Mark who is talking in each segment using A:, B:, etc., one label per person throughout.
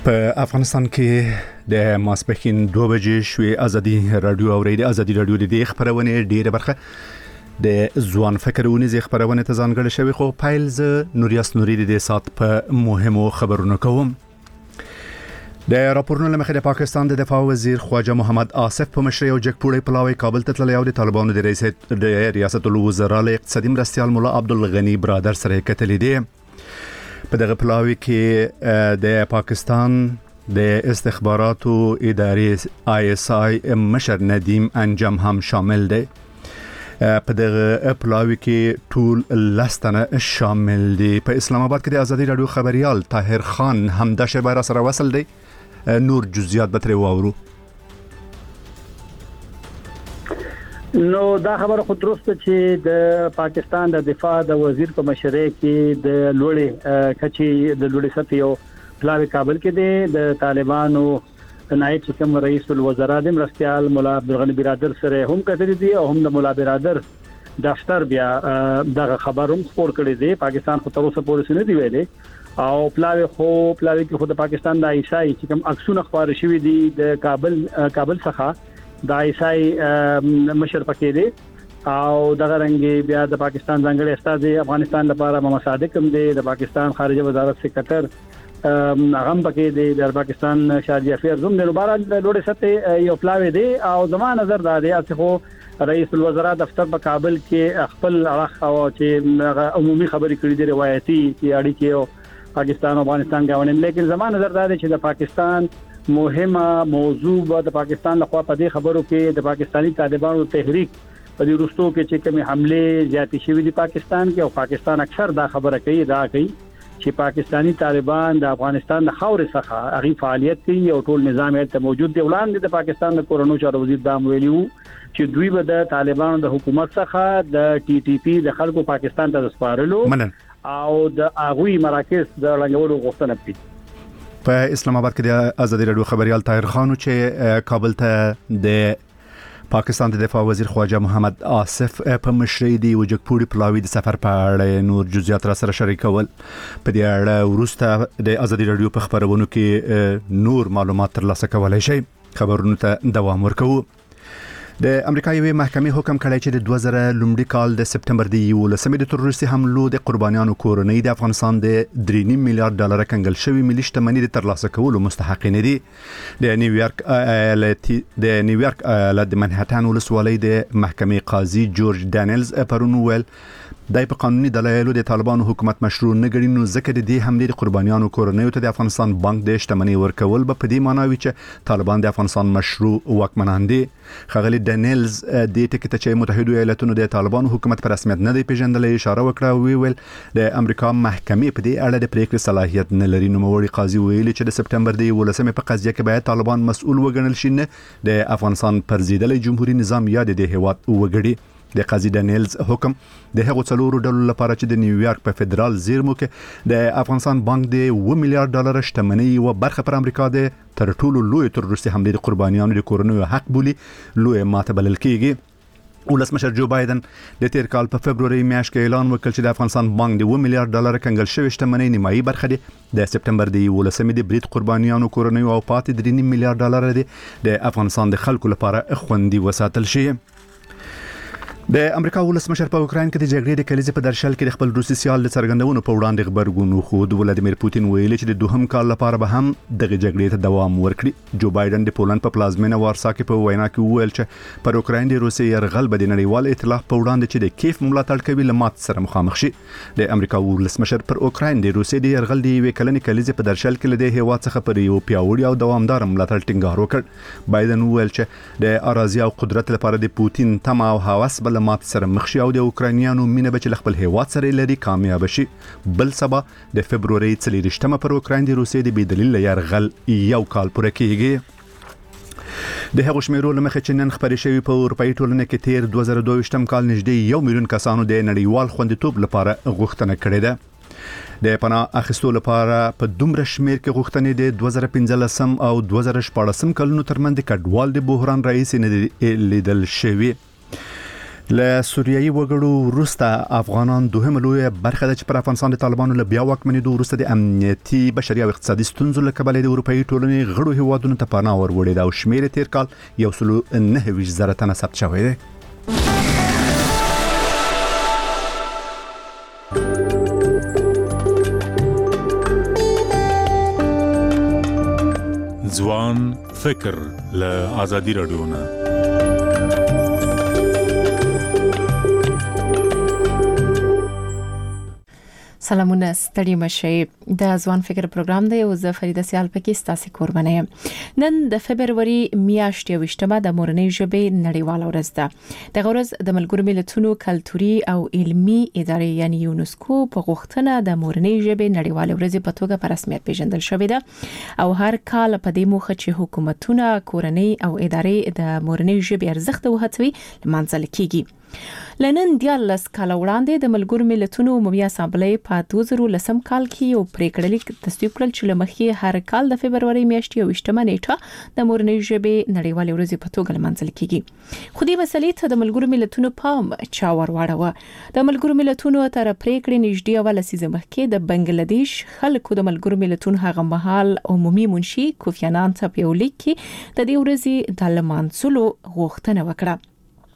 A: په افغانستان کې د ماسپښین 2 بجې شوې ازادي رادیو اوریدي ازادي رادیو د خبرونه ډیره برخه د ځوان فکرونه زی خبرونه ته ځانګړی شوی خو پایلز نوریاس نوري د سات په مهمو خبرونه کوم د راپورونو لمخې د پاکستان د دفاع وزیر خواجه محمد آصف په مشرۍ او جګپوړی پلاوی کابل ته تللی او د طالبانو د ریاست الوزرا له اقتصادي مرستیال مولا عبدالغنی برادر سره کتلې دي په دغه پلاوی کې د پاکستان د استخباراتو ادارې ISI مشر ندیم انجم هم شامل دی په دغه پلاوی کې ټول لستنه شامل دي په اسلام آباد کې د ازادي رادیو خبريال طاهر خان هم د شبیر سره وصل دی نور جزئیات به تر واورو
B: نو دا خبره خو درسته چې د پاکستان د دفاع د وزیر په مشرۍ کې د لوړې کچې د لوړې سطحې او پلاوی کابل کې د طالبانو نائب حکم رئیس الوزرا د مرستیال مولا عبدالغنی برادر سره هم کتلې دي او هم د مولا برادر دفتر بیا دغه خبروم خبر کړی دی پاکستان خو تر اوسه پورې نه دی ویلي او پلاوی کې خو د پاکستان د عیسائی چې کوم عکسونه خبر شوی دي د کابل څخه د عیسائی مشر پکې دی او دغه رنګي بیا د پاکستان ځانګړي استاد افغانستان لپاره محمد صادق هم دی د پاکستان خارجه وزارت سکرټر هغه پکې دی د پاکستان شارجه افیرز هم د لوبارا د لوړې سطح یو پلاوی دی او زموږ نظر دا دی چې رئیس الوزرا دفتر په کابل کې خپل اړه او چې عمومي خبرې کړې دي روایتي چې اړیکې پاکستان او افغانستان غوڼې لیکن زموږ نظر دا دی چې د پاکستان مهمه موضوع د پاکستان لخوا په دې خبرو کې د پاکستانی طالبانو تحریک په دې وروستو کې چې کومه حمله زیاتې شوې دي پاکستان کې او پاکستان اکثر دا خبره کوي چې پاکستانی طالبان د افغانستان د خاورې څخه هغه فعالیت کوي او ټول نظام یې ته موجود دی وړاندې د پاکستان د کورونو چارو وزیر دام ویلیو چې دوی به د طالبانو د حکومت څخه د TTP د خلکو پاکستان ته سپارلو او د اغوی مراکز د لنګولو غوښتنه کوي
A: په اسلام آباد کې د ازادي رادیو خبريال طاهر خان چې کابل ته د پاکستان د دفاع وزیر خواجه محمد آصف په مشرۍ دی وجګپوړي پلاوی د سفر په اړه نور جزئیات را سره شریکول په دې اړه ورسته د ازادي رادیو په خبرونو کې نور معلومات ترلاسه کولای شي خبرونو ته دوام ورکوي د امریکایي محکمې حکم کړی چې د 2000 لومړي کال د سپټمبر د 11 د تروریستي حملو د قربانیانو کورنۍ د افغانستان د 3.5 میلیارډ ډالر کنګل شوی ملي شتمنۍ د ترلاسه کولو مستحقین دي د نیویارک ایالت د منهټن ولسوالۍ د محکمې قاضي جورج دانیلز پرون ویل دای په قانوني دلایلو د طالبانو حکومت مشروع نه ګڼي نو ځکه د دې حملې د قربانیانو کورنۍ ته د افغانستان بانک د شتمنۍ ورکول به په دې معنی وي چې طالبان د افغانستان مشروع واکمنان دي خغلی دانیلز د ټکټ چې متحده ایالاتونو د طالبانو حکومت په رسمیت نه دی پیژندلې اشاره وکړه ویل د امریکا محکمې په دې اړه د پریکړې صلاحیت نه لري نو موري قاضي ویلي چې د سپټمبر د 11 په قضیه کې باید طالبان مسؤل وګڼل شي نه د افغانستان پرزیدلې جمهوریت نظام یا د هیواد وګړي د قاضي دانیلز حکم د هغو څلورو ډلو لپاره چې د نیویارک په فدرال زیرمو کې د افغانستان بانک د 1 میلیارډ ډالر شتمنۍ او برخه پر امریکا د تر ټولو لوی تروریستي حملې د قربانیانو د کورنیو حق بولی لوی ماته بلل کیږي ولسمشر جو بایدن د تیر کال په فبرवरी میاشت کې اعلان وکړ چې د افغانستان بانک د 1 میلیارډ ډالر کنګل شوی شتمنۍ نیمایي برخه د سپټمبر د 11 د بریټ قربانیانو کورنیو او پاتې 3 میلیارډ ډالر د افغانستان د خلکو لپاره خوندي وساتل شي د امریکا ولسمشر په اوکراین کې د جګړې د کلیزې په درشل کې د خپل روسي سیال د څرګندونو په وړاندې خبرګون خود ولادیمیر پوتین ویلي چې د دوهم کال لپاره به هم دغه جګړې ته دوام ورکړي جو بایدن د پولند په پلازمینه وارسا کې په وینا کې وویل چې پر اوکراین د روسي يرغل به د نړیوال ائتلاف په وړاندې چې د کیف ملاتړ کوي لمات سره مخامخ شي د امریکا ولسمشر پر اوکراین د روسي د يرغل د وی کلنې کلیزې په درشل کې له هیواد څخه پر یو پیاوړي او دوامدار ملاتړ ټینګار وکړ بایدن وویل چې د اراضي او قدرت لپاره د پوتین تمه او هوس بل مات سره مخ او د اوکرانیانو مینه به چې خپل هیواد سره لري کامیاب شي بل سبا د فبرवरी 23 پر اوکراین د روسي د بدلیل يرغل یو کال پوره کیږي د هغو شمیرو لمخې چې نن خبرې شوی په اروپאי ټولنه کې تیر 2022 کال نږدې 1 میلیون کسانو د نړیوال خوندیتوب لپاره غوښتنه کړې ده د پناه اخیستو لپاره په دومره شمیر کې غوښتنې د 2015 او 2014 کلونو ترمنځ د کډوال د بحران رئیس نه لیدل شوی له سوریایي وګړو وروسته افغانان دوهم لوی برخه د پر افغانستان د طالبانو له بیا واکمنېدو وروسته د امنیتي بشري او اقتصادي ستونزو له کبله د اروپאי ټولنې غړو هیوادونو ته پناه وروړې او شمېر تیر کال 1.9 تنه ثبت شوی دی.
C: ځوان فکر له آزادي رادیو نه.
D: سلامونه ستړي مشي د ځوان فکر پروګرام دی او زه فریده سیال پکې ستاسو کوربنه یم. نن د فبرवरी میاشتې 28مه د مورنۍ ژبې نړیواله ورځ ده. د ورځ د ملګرو ملتونو کلتوري او علمي ادارې یعنی یونسکو په غوښتنه د مورنۍ ژبې نړیواله ورځ په توګه په رسمیت پیژندل شوې ده او هر کال په دې موخه چې حکومتونه کورنۍ او ادارې د مورنۍ ژبې ارزښت وهڅوي لمانځل کیږي. لنن 14 کال وړاندې د ملګرو ملتونو عمومي اسامبلې په 2010 کال کې یو پریکړه لیک تصویب کړل چې لمخې هر کال د فبرवरी میاشتې 28مه نیټه د مورنۍ ژبې نړیواله ورځ په توګه لمانځل کیږي. خو دې مسلې ته د ملګرو ملتونو پام چا ورواړو. د ملګرو ملتونو تر پریکړې نږدې اول سیزه مخکې د بنگلاديش خلکو د ملګرو ملتونو هغه مهال عمومي منشي کوفی عنان ته په لیک کې د دې ورځې د لمانځلو غوښتنه وکړه.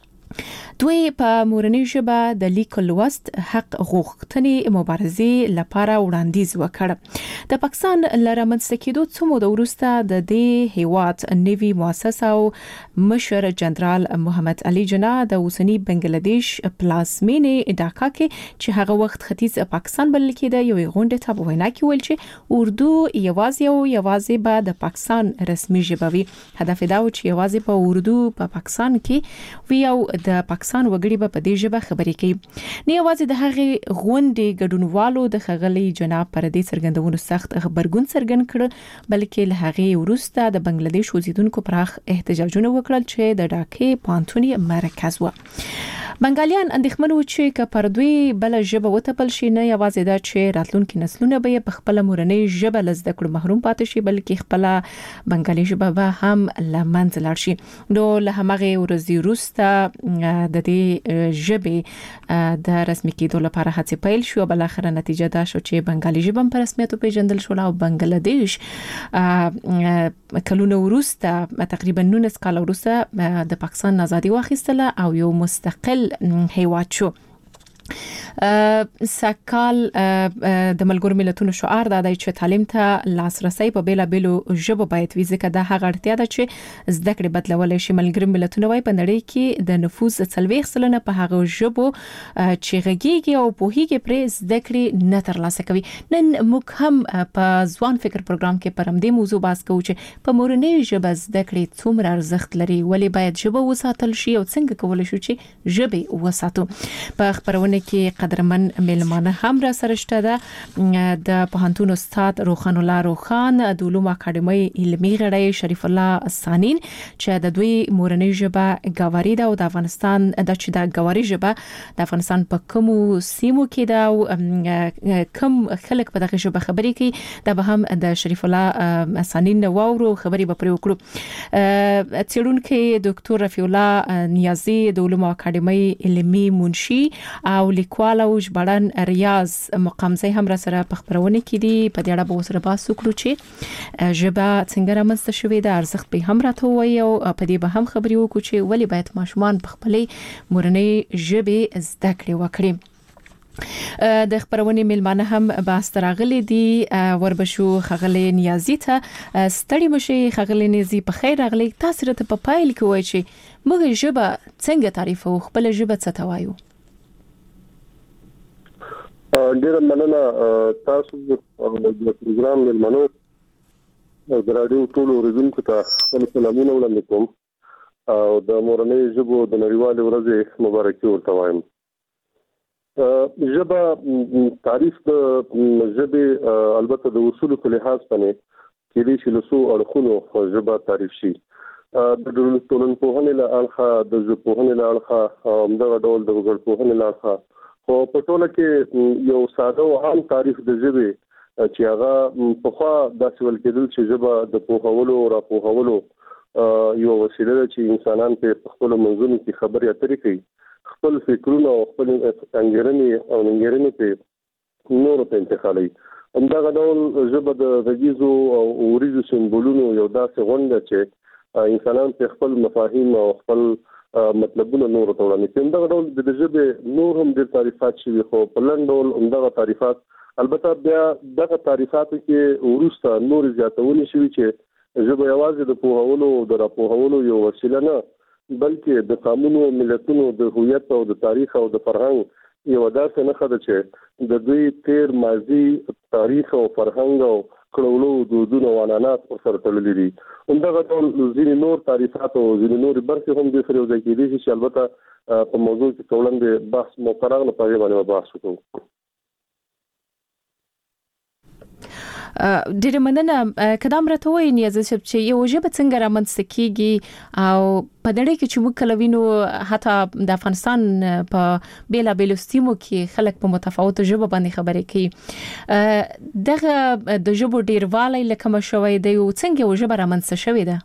D: دوی په مورنۍ ژبه د لیک لوست حق غوښتنې مبارزې لپاره وړاندیز وکړ. د پاکستان لرمنځته کېدو څو موده وروسته د دې هیواد نوي مؤسسه او مشر جنرال محمد علي جناح د اوسنی بنگلاديش پلازمینې ډاکا کې چې هغه وخت ختیځ پاکستان بلل کېده یو غونډه ته وینا کې ویل چې اردو یوازې به د پاکستان رسمي ژبه وي. هدف دا و چې یوازې په اردو په پاکستان کې وي او د پاکستان وګړي په دې ژبه خبرې کوي. نه یوازې د هغې غونډې ګډونوالو د خغلی جناب پر دې څرګندونو سخت خبرګون څرګند کړ بلکې له هغې وروسته د بنگلاديش اوسیدونکو پراخ احتجاجونه وکړل چې د ډاکې پانتونی مرکز و. بنگالیان اندېښمن و چې که پر دوی بل ژبه وتپل شي نه یوازې دا چې راتلونکي نسلونه به په خپل مورنۍ ژبه لزده کړو محروم پاتې شي بلکې خپل بنگالي ژبه به هم لمنځه لاړ شي. نو له همغه ورځې وروسته د دې ژبې د رسمي کېدو لپاره هڅې پیل شو. بل اخر نتیجه دا شو چې بنگالي ژبه په رسمیت پیژندل شو او بنگلاديش کلونه وروسته تقریبا 19 کال وروسته د پاکستان ازادي واخیستله او یو مستقل هیواد شو. سکال د ملګرو ملتونو شعار دا دی چې تعلیم ته لاسرسي په بیلا بیلو ژبه باید وي ځکه دا هغه اړتیا ده چې زده کړې بدلول شي. ملګرو ملتونو وايي په نړۍ کې د نفوس 40% په هغه ژبه چې غږیږي او پوهیږي پرې زده کړې نه ترلاسه کوي. نن موږ هم په ځوان فکر پروګرام کې پر همدې موضوع بحث کوو چې په مورنۍ ژبه زده کړې څومره ارزښت لري ولې باید ژبه وساتل شي او څنګه کولای شو چې ژبه وساتو. په خبرونه کې قدرمن ملمانه هم را سره شته ده د پوهنتون استاد روخان الله روخان د علوم اکاډمي علمي غړی شریف الله سانین چې د دوی مورنۍ ژبه ګاوري ده او د افغانستان د ګاوري ژبه د افغانستان په کومو سیمو کې ده او کوم خلک په دغه ژبه خبرې کوي دا به هم د شریف الله سانین واورو خبرې به پرې وکړو. څېړونکو ډاکټر رفیع الله نیازی د علوم اکاډمي علمي منشي او لیکوال او ژباړن ریاض مقامزی هم را سره په خبرونه کې دي. په دې اړه به وسره بحث وکړو چې ژبه څنګه رامنځته شوې ده ارزښت به هم راته وایي او په دې به هم خبرې وکړو چې ولې باید ماشومان په خپلې مورنۍ ژبې زده کړې وکړي. د خبرونه ملمانه هم بحث راغلي دي وربشو خغلی نیازی ته ستړي مشي. خغلی نیازی په خیر راغلي. تاسو ته په پایل کې وایي چې موږ ژبه څنګه تعریفو خپل ژبه څه ته وایو.
E: ډیر مننه تاسو د پروګرام ملمنو د رادیو ټول اوریدونکو ته خپل سلامونه وړاندې کوم او د مورنۍ ژبو د نړیوالې ورځې مبارکي ورته وایم. ژبه تعریف د ژبې البته د اصولو په لحاظ باندې کې دي چې له څو اړخونو ژبه تعریف شي. د ټولنپوهنې له اړخه د ژبپوهنې له اړخه همدغه ډول د وګړپوهنې له اړخه خو په ټوله کې یو ساده او عام تعریف د ژبې چې هغه په خوا داسې ول کېدل چې ژبه د پوهولو او راپوهولو یو وسیله ده چې انسانان په خپل منځونو کې خبرې اترې کوي خپل فکرونه او خپل انګیرنې او ننګیرنې په نورو ته انتقالوي. همدغه ډول ژبه د غږیزو او اوریزو سمبولونو یو داسې غونډه چې انسانان په خپل مفاهیم او خپل مطلبونه نور ته وړاندې کوي. همدغه ډول د ژبې نور هم ډېر تعریفات شوي، خو په لنډ ډول همدغه تعریفات، البته بیا دغه تعریفاتو کې وروسته نور زیاتونه شوي چې ژبه یوازې د پوهولو او د راپوهولو یو وسیله نه، بلکې د قومونو، ملتونو د هویت او د تاریخ او د فرهنګ یو داسې نښه ده چې د دوی تیر ماضي تاریخ او فرهنګ او کړولو دودونه او عنعنات ورسره تړلي دي. همدغه ډول ځینې نور تعریفات او ځینې نورې برخې هم دې سره یو ځای کېدای شي چې البته په موضوع کې وړاندې بحث مقرر نه په هغې باندې بحث وکړو.
D: ډېر مننه. کدام راته وایي نیاز صاحب چې یو ژبه څنګه رامنځته کیږي او په نړۍ کې چې موږ کله وینو حتی د افغانستان په بیلابېلو سیمو کې خلک په متفاوتو ژبو باندې خبرې کوي، دغه د ژبو ډیروالی لکه مشوي دی او څنګه یو ژبه رامنځته شوې ده؟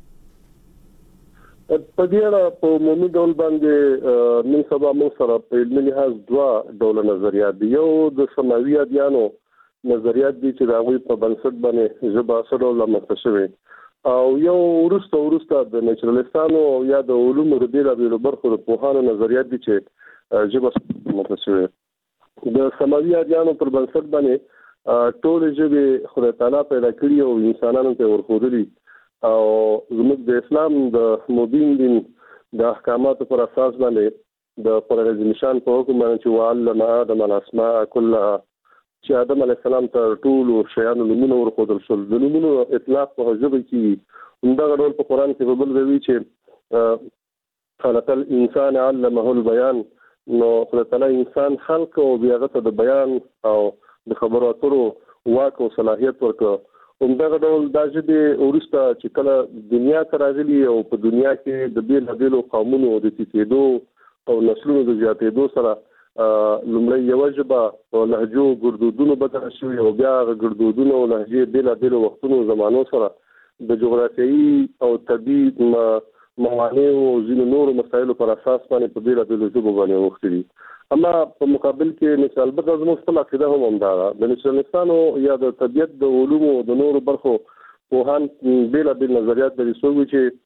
E: په دې اړه په عمومي ډول باندې نن سبا موږ سره په علمي لحاظ دوه ډوله نظریات دي. یو د سماوي ادیانو نظریات دي چې د هغوی په بنسټ باندې ژبه څه ډول رامنځته شوې، او یو وروسته د نیچرالستانو یا د علومو د بېلابېلو برخو د پوهانو نظریات دي چې ژبه رامنځته شوې. د سماوي ادیانو پر بنسټ باندې ټولې ژبې خدای تعالی پیدا کړي او انسانانو ته ورښودلي، او زموږ د اسلام د مبین دین د احکاماتو پر اساس باندې د قرآن نشان په حکم باندې چې وعلم آدم الاسماء كلها چې آدم علیه السلام ته ټولو شیانو نومونه ورښودل شول. د نومونو اطلاق په ژبه کې همدغه ډول په قرآن کې په بل ځای چې خلق الانسان علمه البیان، نو خدای تعالی انسان خلق او بیا هغه ته د بیان او د خبرو اترو واک او صلاحیت ورکړ. همدغه ډول دا ژبې وروسته چې کله دنیا ته راغلي او په دنیا کې د بېلابېلو قومونو د زیاتېدو او نسلونو د زیاتېدو سره لومړی یو ژبه په لهجو ګړدودونو بدله شوې، او بیا هغه ګړدودونه او لهجې بېلابېلو وختونو زمانو سره د جغرافیایي او طبي موانعو او ځینو نورو مسایلو پر اساس باندې په بېلابېلو ژبو باندې اوښتي دي. اما په مقابل کې البته زموږ خپل عقیده هم همدا ده. د نیچرالستانو یا د طبیعت د علومو د نورو برخو پوهان بېلابېل نظریات لري څوک چې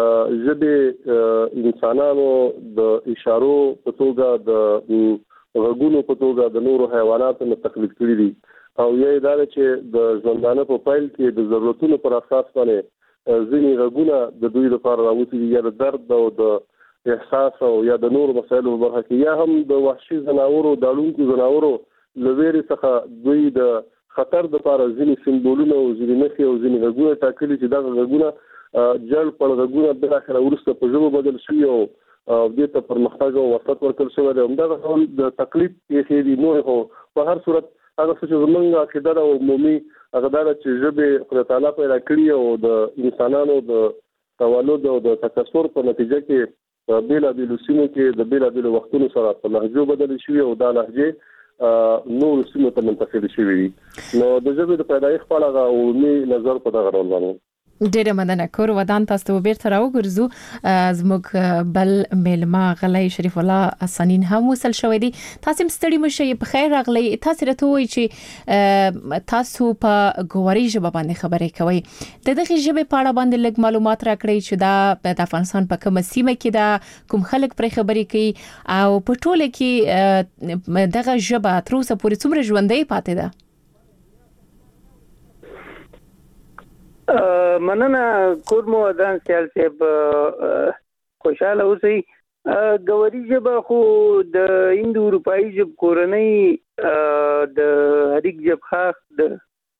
E: ژبې انسانانو د اشارو په توګه، د غږونو په توګه د نورو حیواناتو نه تقلید کړي دي، او یا دا چې د ژوندانه په پیل کې د ضرورتونو پر اساس باندې ځینې غږونه د دوی لپاره راوتي دي، یا د درد او د احساس او یا د نورو مسایلو په برخه کې، یا هم د وحشي ځناورو د اړونکو ځناورو له ویرې څخه دوی د خطر لپاره ځینې سمبولونه او ځینې نښې او ځینې غږونه ټاکلي چې دغه غږونه جل پر غږونه بالاخره وروسته په ژبه بدل شوي او دې ته پرمختګ او وسعت ورکړل شوی دی. همدغه ډول د تقلید پېښې دي. نور خو په هر صورت هغه څه چې زموږ عقیده ده او عمومي هغه دا ده چې ژبې خدای تعالی پیدا کړي او د انسانانو د تولد او د تکثر په نتیجه کې په بېلابېلو سیمو کې د بېلابېلو وختونو سره په لهجو بدلې شوي او دا لهجې نورو سیمو ته منتقلې شوي دي. نو د ژبې د پیدایښت په اړه عمومي نظر په دغه ډول باندې.
D: ډیره مننه. کور ودان تاسو به بیرته راوګرځو. زموږ بل میلمه غلی شریف الله حسنین هم وصل شوی دی. تاسو ستړي مشه په خیر راغلی. تاسو راته وایي چې تاسو په ګوري ژبه باندې خبرې کوي. د دغه ژبې په اړه باندې لږ معلومات راکړئ چې دا د افغانستان په کومه سیمه کې دا کوم خلک پر خبرې کوي او په ټوله کې دغه ژبه تر اوسه پورې څومره ژوندۍ پاتې ده؟
F: مننه کورمو ودان سیال صاحب، خوشاله اوسئ. ګوري ژبه خو د هند اروپایي ژب کورنۍ د هریک ژب خاص د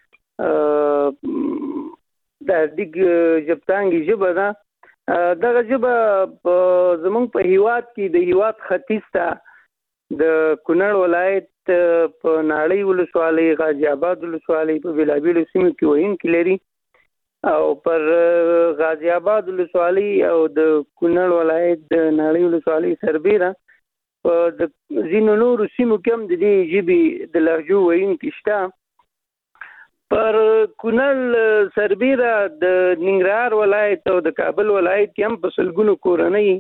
F: هریک ژبتانګي ژبه ده. دغه ژبه زمونږ په هیواد کې د هیواد ختیځ ته د کونړ ولایت په ناړۍ ولسوالۍ، غازي آباد ولسوالۍ په بېلابېلو سیمو کې ویونکي لري، او پر غازی آباد ولسوالۍ او د کونړ ولایت د ناړۍ ولسوالۍ سربیره په د ځینو نورو سیمو کې هم د دې ژبې د لهجو ویونکي شته. پر کونړ سربیره د ننګرهار ولایت او د کابل ولایت کې هم په سلګونو کورنۍ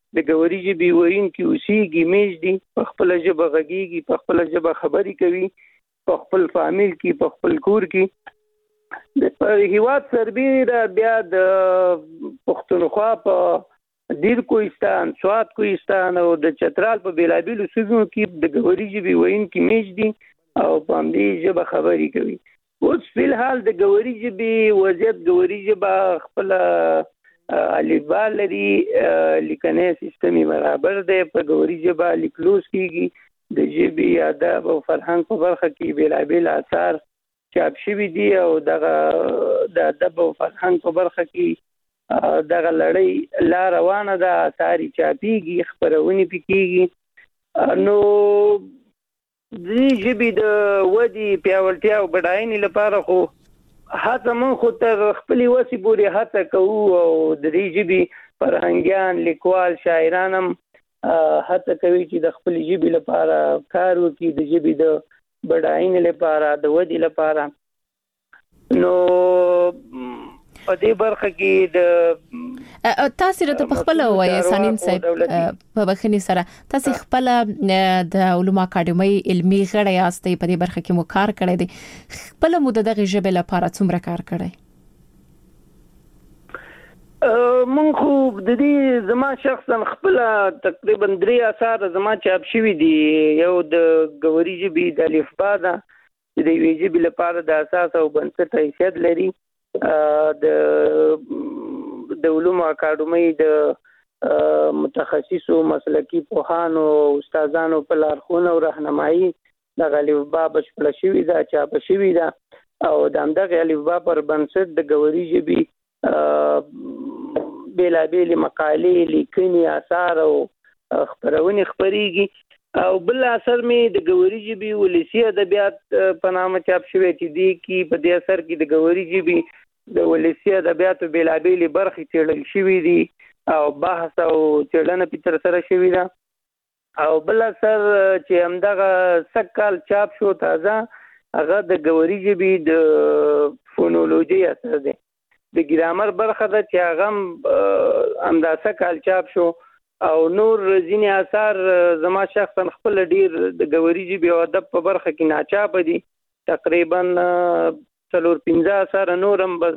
F: د ګوري ژبې ویونکي اوسېږي میږدي په خپله ژبه غږېږي په خپله ژبه خبرې کوي په خپل فامیل کې په خپل کور کې د هیواد سربیره بیا د پښتونخوا په دیر کوهستان سوات کوهستان او د چترال په بیلابیلو سیمو کې د ګوري ژبې ویونکي میږدي او په همدې ژبه خبرې کوي. اوس فلحال د ګوري ژبې وضعیت ګوري ژبه خپله الفبا لري لیکنی سیستم یې برابر دی په ګوري ژبه لیک لوست کیږي د ژبې ادب او فرهنګ په برخه کې بیلابیل آثار چاپ شوي دي او دغه د ادب او فرهنګ په برخه کې دغه لړۍ لا روانه ده آثار یې چاپیږي خپرونې پې کیږي. نو دې ژبې د ودې پیاوړتیا او بډاینې لپاره خو هڅه موږ خو تر خپلې وسې پورې هڅه کوو او د دې ژبې فرهنګیان لیکوال شاعران هم هڅه کوي چې د خپلې ژبې لپاره کار وکړي د ژبې د بډاینې لپاره د ودې لپاره. نو په دې برخه کې د
D: تاسو راته په خپل وایي سانین صاحب په بخښنې سره تاسو خپل د علومو اکاډمۍ علمي غړی یاستئ په دې برخه کې مو کار کړی دی خپل مو دغه ژبې لپاره څومره کار کړی؟
F: مونږ خو د دې زما شخصا خپل تقریبا 3 آثار زما چاپ شوي دي. یو د ګوري ژبې د الفبا ده چې د یوې ژبې لپاره د اساس او بنسټ حیثیت لري. د علومو اکاډمۍ د متخصصو مسلکي پوهانو او استادانو په لارښوونه او راهنمایي دغه الفبا بشپړه شوې ده چاپ شوې ده او د همدغه الفبا پر بنسټ د ګوري ژبې بیلابیلې مقالې لیکنې آثار او خپرونې خپریږي. او بل اثر می د ګوري ژبې ولسی ادبیات په نامه چاپ شوی چې دی کې په دې اثر کې د ګوري ژبې د ولسی ادبیاتو بیلابیلې برخې څېړل شوي دي او بحث او څېړنه پې ترسره شوې ده. او بل اثر چې همدغه سږ کال چاپ شو تازه هغه د ګوري ژبې د فونولوژي اثر دی د ګرامر برخه ده چې هغه همدا سږ کال چاپ شو. او نور ځینې آثار زما شخصا خپل ډیر د ګوري ژبې او ادب په برخه کې ناچاپ دي تقریبا 4-5 آثار نور هم بس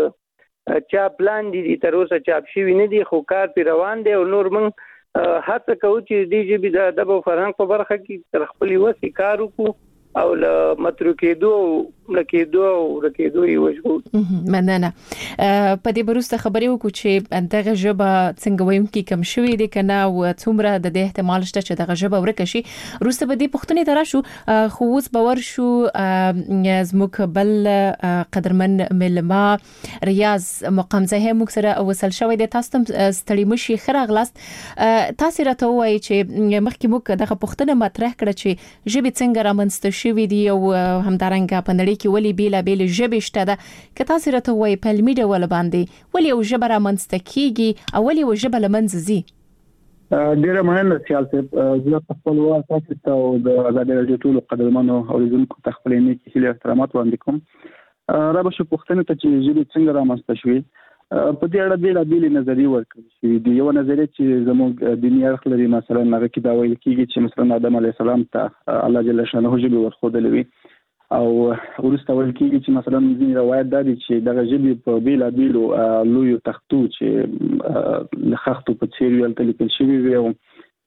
F: چاپ لاندې دي تر اوسه چاپ شوي نه دي خو کار پې روان دی او نور موږ هڅه کوو چې دې ژبې د ادب او فرهنګ په برخه کې تر خپلې وسې کار وکړو او له متروکېدو لکېدو او رکېدو یې وژغورو.
D: مننه. په دې وروسته خبرې وکړو چې دغه ژبه څنګه ویونکي کم شوي دي که نه او څومره د دې احتمال شته چې دغه ژبه ورکه شي. وروسته به دې پوښتنې ته راشو خو اوس به ورشو زموږ بل قدرمن مېلمه ریاض مقامزه موږ سره وصل شوی دی. تاسو هم ستړي مشي ښه راغلاست. تاسو راته ووایئ چې مخکې موږ دغه پوښتنه مطرح کړه چې ژبې څنګه رامنځته شوي دي او همدارنګه په نړۍ کې ولې بیلابیل ژبې شته ده. که تاسو راته ووایئ په علمي ډول باندې ولې یو ژبه رامنځته کیږي او ولې یو ژبه له منځه ځي؟
B: ډیره مننه سیال صاحب. زه په خپل وار تاسو ته او د ازادي راډیو ټولو قدرمنو اوریدونکو ته خپل نیکې هیلې احترامات وړاندې کوم. را به شو پوښتنه ته چې ژبې څنګه رامنځته شوې په دې اړه بیلابیلې نظریې ورکړل شوې دي. یو نظریه چې زموږ دیني اړخ لري مثلا هغه کې دا ویل کېږي چې مثلا آدم علیه السلام ته الله جل شانه ژبې ورښودلې وي او وروسته ویل کېږي چې مثلا ځینې روایت دا دی چې دغه ژبې په بیلابیلو لویو تختو چې د خښتو په څېر وي هلته لیکل شوي وي او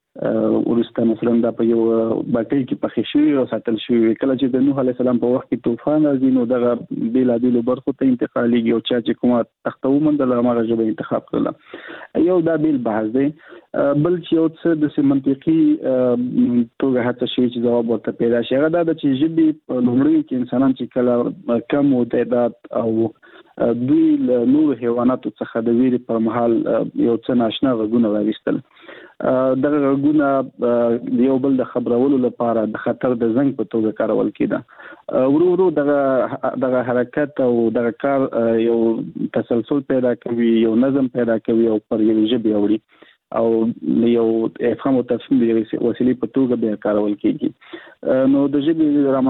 B: وروسته مثلا دا په یو باټۍ کې پخې شوي او ساتل شوي وي. کله چې د نوح علیه السلام په وخت کې طوفان راځي نو دغه بیلابیلو برخو ته انتقالېږي او چا چې کومه تخته وموندله هماغه ژبه انتخاب کړله. یو دا بیل بحث دی. بل چې یو څه داسې منطقي توګه هڅه شوې چې ځواب ورته پیدا شي هغه دا ده چې ژبې په لومړیو کې انسانان چې کله کم و تعداد او دوی له نورو حیواناتو څخه د ویرې پر مهال یو څه ناشنا غږونه واخیستل. دغه غږونه د یو بل د خبرولو لپاره د خطر د زنګ په توګه کارول کېده. ورو ورو دغه حرکت او دغه کار یو تسلسل پیدا کوي یو نظم پیدا کوي او پر یو ژبې اوړي او یو افهام او تفهیم د وسیلې په توګه بیا کارول کېږي. نو د ژبې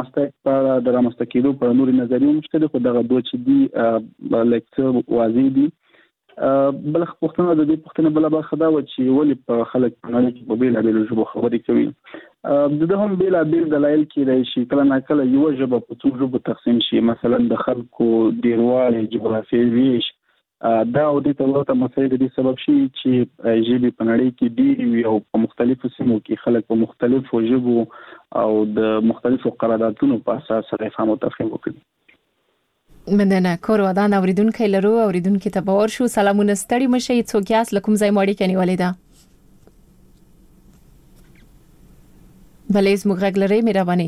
B: د رامنځته کېدو په نورې نظریې هم شته دي خو دغه دوه چې دي لږ څه واضح دي. بل پښتنه د دې پښتنه بل به خدا و چې ولې په خلک په نړۍ کې په بیل بیل ژبه خبرې کوي د هم بیل بیل دلایل کې شي کله نه کله یو ژبه په څو ژبو تقسیم شي مثلا د خلکو ډیروالی جغرافیوي ویش دا او د ته مسایل د سبب شي چې ژبه په نړۍ کې ډېری وي او په مختلفو سیمو کې خلک په مختلفو ژبو او د مختلفو قراردادونو په اساس سره فهم او تفهیم وکړي.
D: مننه کور ودان اوریدونکو لرو اوریدونکو ته باور شو سلامونه ستړي مشي څوک یاس لکم ځای ماړي کني ولیدا بلې زموږ غږ لري مهرباني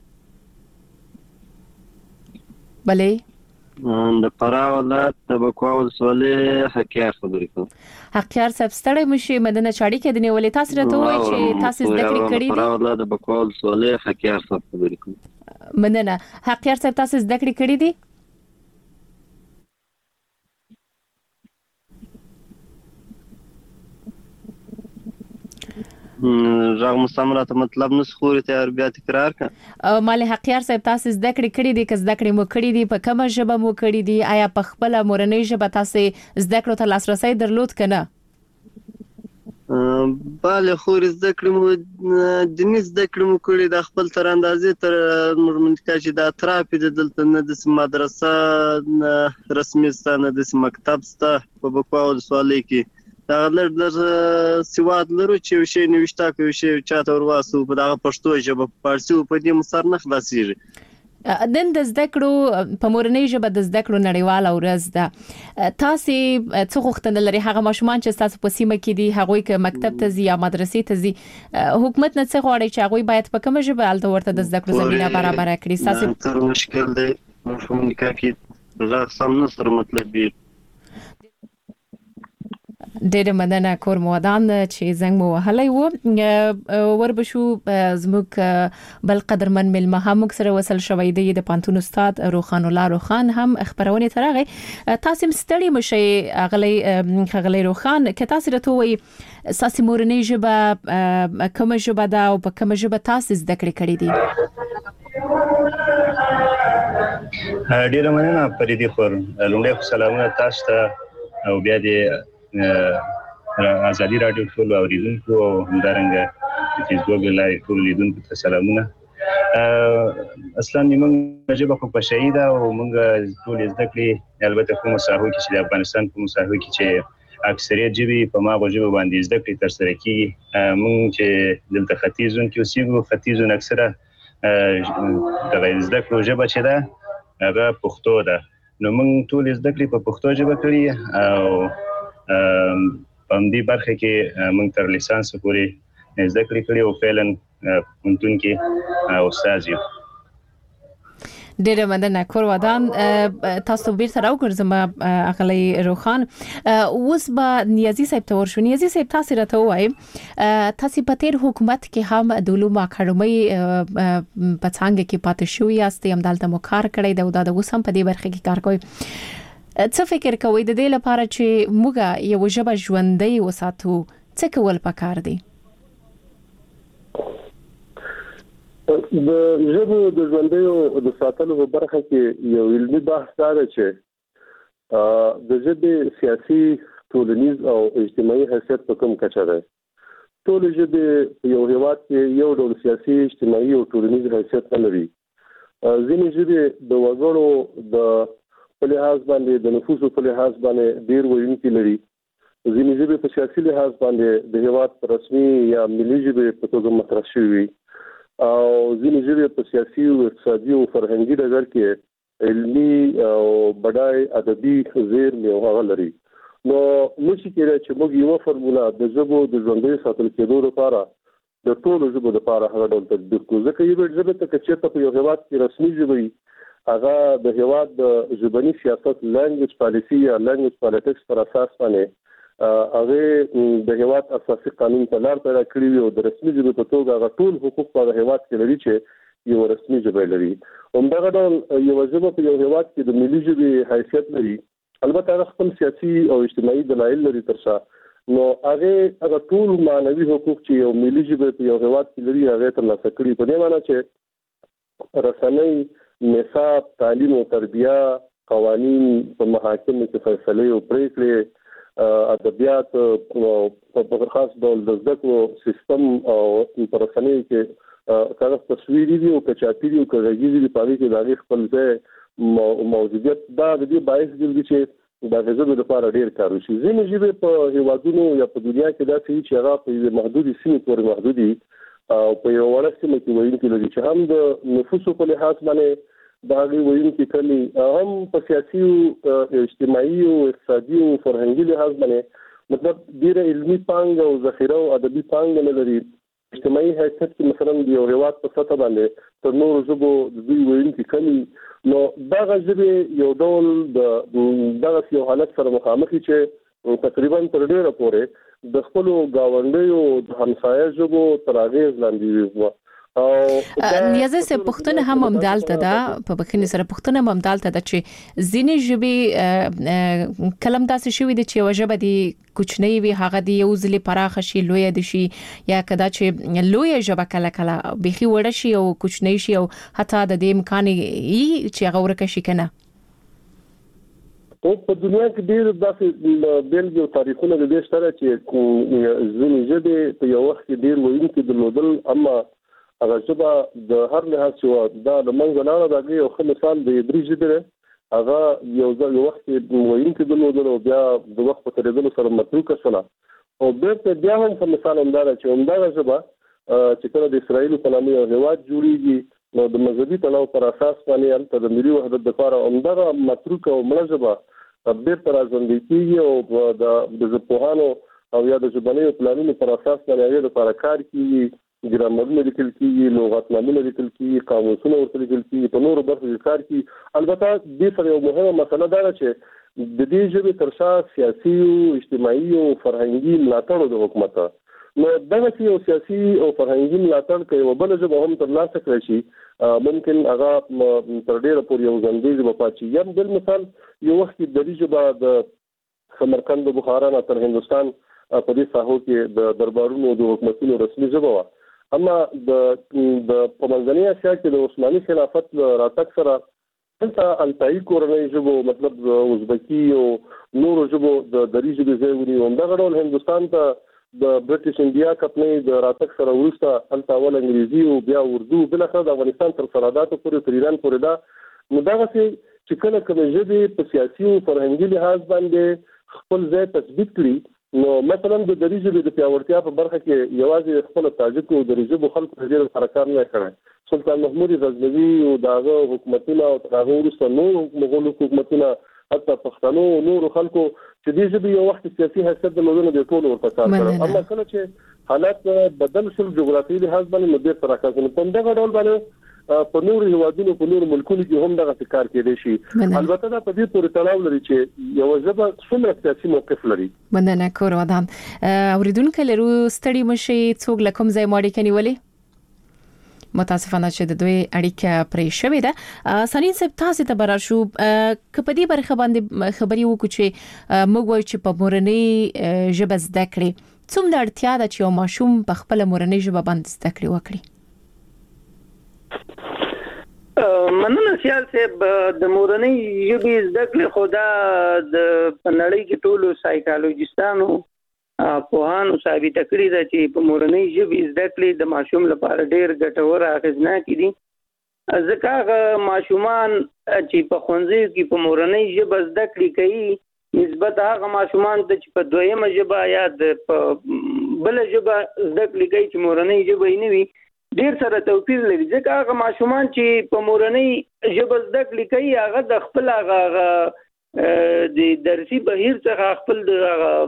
D: بلې
G: د فراه ولایت د بکوا ولسوالۍ حقیار خبرې کوم.
D: حقیار صاحب ستړی مشي مدنه چاړي کې د نیولې تاسو راته وایي چې تاسو زده کړې کړې دي.
G: فراه ولایت د بکوا ولسوالۍ حقیار صاحب خبرې کوم.
D: مننه حقیار صاحب تاسو زده کړې کړې دي.
G: راغ مستمرات مطلب نس خوري ته بیا تکرار کا
D: مال حقیار صاحب تاسو زده کړې دي که زده کړې مو کړې دي په کومه ژبه مو کړې دي آیا په خپل مورنۍ ژبه تاسو زده کړو ته لاسرسي درلود کنه؟
G: bale خوري زده کړې مو دني زده کړې مو کړې د خپل تر اندازې تر منطقه چې د اطراف د دلته نه د مدرسه رسمي ستانه د مکتب ستا په بکوا ولسوالۍ کې دا لږ سواد لرو چې شی نوښتا کوي شی چاته ورواسو په دغه پښتو ژبه پارسي په دې مسار نه خلاصيږي.
D: نن د زده کړو په مورنۍ ژبه د زده کړو نړیواله ورځ ده تاسو څه غوښتنه لري هغه ماشومان چې تاسو په سیمه کې دي هغه کې مکتب ته ځي یا مدرسې ته ځي حکومت نه څه غواړي چې هغه باید په کومه ژبه الته ورته د زده کړو زمينه برابر کړي تاسو
G: تر مشکل دی مفهوم کې لا سم نصر مطلب دی.
D: ډېر مننه کور مودان چې زنګ مو وهلی وو وربشو زموږ بل قدرمن ملمه هم سره وصل شوی دی د پانتون استاد روخان الله روخان هم خبرونه ترغه تاسو ستړي مشي غلي روخان که تاسو راته وي ساسي مورنۍ ژبه کومه ژبه ده او په کومه ژبه تاسو زده کړې دي؟
H: ډېر مننه پریدي خور لومړی سلامونه تاسو ته او بیا دې ازادي رادیو ټول اوریدونکو او همدارنګه د فیسبوک لایو ټول لیدونکو ته سلامونه. اصلا موږ ژبه خو په شهیده او موږ ټول زده کړې البته کوم ساحو کې چې د افغانستان کوم ساحو کې چې اکثریت ژبې په ماغو ژبه باندې زده کړې تر سره کیږي موږ چې دلته ختیځون کې اوسېږو ختیځون اکثره د زده کړو ژبه چې ده هغه پښتو ده نو موږ ټول زده کړې په پښتو ژبه کړې او په دې برخه کې موږ تر لیسانس پورې زده کړې کړې او فعلا پونتون کې استاد یو.
D: ډېر مننه کور ودان تاسو بیرته راوګرځم اغلی روخان اوس به نیازي صاحب ته ورشو. نیازي صاحب تاسو راته وایي تاسو په تیر حکومت کې هم د علومو اکاډمي په څنګه کې پاتې شوی یاست هم دلته مو کار کړی دا د اوس هم په دې برخه کې کار کوي څه فکر کوئ د دې لپاره چې موږ یو ژبه ژوندۍ وساتو څه کول پکار دي؟
E: د ژبو د ژوندۍ د ساتلو په برخه کې یو علمي بحث دی چې د ژبې سیاسي ټولنیز او اجتماعي حیثیت په کوم کچه ده. ټول ژبې یو هیواد کې یو ډول سیاسي اجتماعي او ټولنیز حیثیت نه لري. ځینې ژبې د وګړو د په لحاظ باندې د نفوسو په لحاظ باندې ډیر ویونکي لري. ځینې ژبې په سیاسي لحاظ باندې د هیواد په رسمي یا ملي ژبې په توګه مطرح شوي او ځینې ژبې په سیاسي او اقتصادي او فرهنګي ډګر کې علمي او بډای ادبي زیرمې او هغه لري. نو نشي کېدای چې موږ یو فرموله د ژبو د ژوندۍ ساتل کېدو لپاره د ټولو ژبو لپاره هغه ډول تطبیق کړو ځکه یو ژبه ته چې په یو هیواد کې رسمي ژبه هغه د هیواد د ژبني سیاست لانګویج پالیسی یا لانګویج پالیټکس پر اساس باندې هغه د هیواد اساسي قانون په لار پیدا کړی او د رسمي ژبې په توګه هغه ټول حقوق په هیواد کې لري چې یو رسمي ژبه لري. همدغه ډول یو ژبه په یو هیواد کې د ملي ژبې حیثیت لري البته هغه خپل سیاسي او اجتماعي دلایل لري ترڅو نو هغه ټول معنوي حقوق چې یو ملي ژبه په یو هیواد کې لري هغه ترلاسه کړي په دې معنی چې رسنۍ نصاب تعلیم او تربیه قوانین په محاکمو کې فیصله او پریکړې ادبیات په خاص ډول د زده کړو سیستم او په رسنۍ کې کاغذ تصویري دي او کچاپي دي او کاغذي دي په اړه کې د خپل ځای موجودیت دا د دې باعث دي چې د غزو لپاره ډیر کار وشي. ځینې ژبې په هیوادونو یا په دنیا کې داسې چې هغه په محدودي سیمې پورې محدودي او په یو وړه سیمه کې وایي لري چې هم د نفوسو په لحاظ باندې دا غوي وایي چې کلی هم په سیاسي او اجتماعي او اقتصادي او فرهنګي لحاظ باندې مطلب ډیره علمي پانګه او ذخیره او ادبي پانګه نه لري. اجتماعي حیثیت کې مثلا د یو هیواد په سطح باندې تر نورو ژبو د دوی وایي چې کلی نو دا ژبه یو ډول د دغه یو حالت سره مخامخ چې تقریبا تر ډیره پورې د خپل گاونډیو د همسایه ژبو تر اغیز لاندې وي.
D: نیازه سه پښتون هم امدالته ده په بخښنې سره پښتون هم امدالته ده چې ځینې ژبې کلم داسې شوی دي چې وجبه دي کوچنی وي هغه دی یو ځلې پراخ شي لوی دي شي یا کدا چې لوی ژبه کله کله بيخي وړ شي او کوچنی شي او حتی د دې امکان چې هغه ورکه شي کنه.
E: په دنیا کې ډېر داسې بیلګې تاریخونه د دې سره چې ځینې ژبې په یو وخت کې ډېر ویونکي درلودل اما هغه ژبه د هر لحاظ چې دا د منځ لاړه دا یو ښه مثال د عبري ژبې هغه یو وخت کې ویونکي درلودل او بیا د وخت په تیریدلو سره متروکه شوه او بیا هم په مثال همدار چې همدغه ژبه چې کله د اسرائیل په نامه یو هیواد جوړیږي نو د مذهبي تړاو پر اساس باندې هلته د ملي وحدت لپاره همدغه متروکه او مړه ژبه بیرته راژوندي کېږي او د ژبپوهانو او یا د ژبنیو پلانونو پر اساس باندې هغې لپاره کار کېږي. ګرامرونه لیکل کېږي، لغتنامونه لیکل کېږي، قاموسونه ورته لیکل کېږي، په نورو برخو کې کار کېږي. البته دې سره یو مهمه مسله دا ده چې د دې ژبې تر شا سیاسي او اجتماعي او فرهنګي ملاتړ د حکومت نو دغه یو سیاسي او فرهنګي ملاتړ کوي او بل ژبه هم ترلاسه کړی شي ممکن هغه تر ډیره پورې یو ځانګړې ژبه پاتې شي. یم بل مثال یو وخت کې دری ژبه د سمرقند بخارا نه تر هندستان په دې ساحو کې د دربارونو د حکومتونو رسمي ژبه وه. اما د په منځنۍ اسیا کې د عثماني خلافت راتګ سره دلته التايي کورنۍ ژبو مطلب ازبکی او نورو ژبو د دری ژبې ځای ونیو. همدغه ډول هندستان ته د برټش انډیا کمپنۍ د راتګ سره وروسته هلته اول انګریزي او بیا اردو بالاخره د افغانستان تر سرحداتو پورې تر ایران پورې ده. نو دغسې چې کله کومې ژبې په سیاسي او فرهنګي لحاظ باندې خپل ځای تثبیت کړي نو مثلا د دری ژبې د پیاوړتیا په برخه کې یوازې خپل تاجک او دری ژبو خلکو په ډېر حرکت نه کړی. سلطان محمود غزنوي او داغه حکومتونه او داغه وروسته نور مغول حکومتونه حتی پښتنو او نور خلکو چې دې ژبې یو وخت سیاسي حیثیت درلودنه د ټولو ورته کار کړی. اما کله چې حالات بدل شول جغرافیایي لحاظ باندې نو ډېر تراکم په دغه ډول باندې په نور هیوادونو په نور ملکونو کې هم دغه کار کېدای شي. البته دا په دې پورې تړاو لري چې یو ژبه څومره سیاسي موقف لري.
D: مننه کور ودان اوریدونکو لرو ستړي مشي څوک لکم ځای ماړي کني ولي متاسفانه چې د دوی اړیکه پرې شوې ده. سنین صاحب تاسو ته برار شو کپدي برخه باندې خبري وکړو چې موږ وایو چې په مورنۍ ژبه زده کړې څومره اړتیا ده چې یو ماشوم په خپل مورنۍ ژبه باندې زده کړې وکړي.
F: مننه سیال صاحب د مورنۍ ژبې زده کړې خو دا د نړۍ کې ټولو سایکالوجستانو پوهانو ثابت کړي ده چې په مورنۍ ژبې زده کړې د ماشوم لپاره ډېر ګټور اغېزناک دي. ځکه هغه ماشومان چې په ښوونځیو کې په مورنۍ ژبه زده کړې کوي نسبت هغه ماشومان ته چې په دویمه ژبه یا د بل ژبه زده کړې کوي چې مورنۍ ژبه یې نه وي ډیر سره توپیر لري. ځکه هغه ماشومان چې په مورنۍ ژبه زده کړې کوي هغه د خپل هغه د درسي بهیر څخه خپل د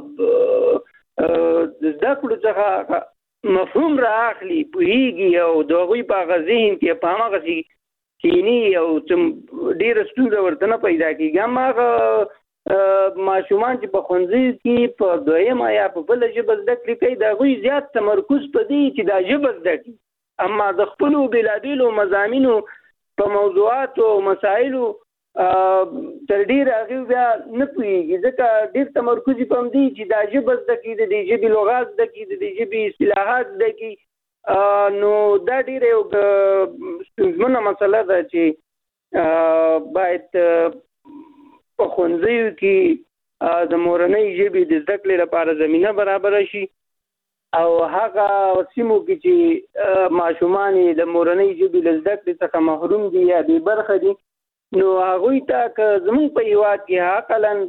F: زده کړو څخه مفهوم رااخلي پوهیږي او د هغوی په هغه ذهن کې په هماغسې کینی او ډېره ستونزه ورته نه پیدا کېږي. اما هغه ماشومان چې په ښوونځیو کې په دویمه یا په بله ژبه زده کړې کوي د هغوی زیات تمرکز په دې چې دا ژبه زده کړي. اما د خپلو بېلابېلو مضامینو په موضوعاتو او مسایلو تر ډېره هغوی بیا نه پوهېږي. ځکه ډېر تمرکز یې په همدې چې دا ژبه زده کړي د دې ژبې لغات زده کړي د دې ژبې اصطلاحات زده کړي. نو دا ډېره یو ستونزمنه مسله ده چې باید په ښوونځیو کې د مورنۍ ژبې د زده کړې لپاره زمينه برابر شي او هغه سیمو کې چې ماشومان د مورنۍ ژبې له زده کړې څخه محروم دي یا بې برخه دي نو هغوی ته که زموږ په هیواد کې حقلاً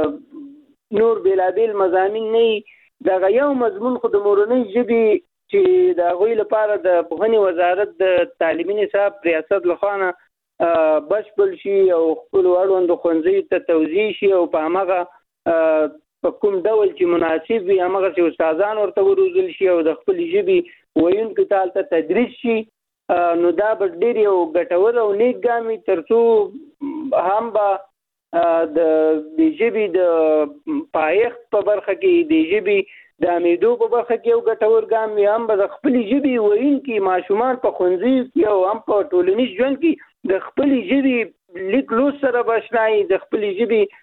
F: که نور بېلابېل مضامین نه دغه یو مضمون خو د مورنۍ ژبې چې د هغوی لپاره د پوهنې وزارت د تعلیمي نصاب ریاست لخوا نه بشپړ شي او خپلو اړوندو ښوونځیو ته توزیع شي او په همغه په کوم ډول چې مناسب وي همغسې استادان ورته وروزل شي او د خپلې ژبې ویونکو ته هلته تدریس شي نو دا به ډېر یو ګټور او نیک ګام وي تر څو هم به د ژبې د پایښت په برخه کې د ژبې د امیدو په برخه کې یو ګټور ګام وي هم به د خپلې ژبې ویونکي ماشومان په ښوونځیو کې او هم په ټولنیز ژوند کې د خپلې ژبې لیک لوست سره به اشنا وي د خپلې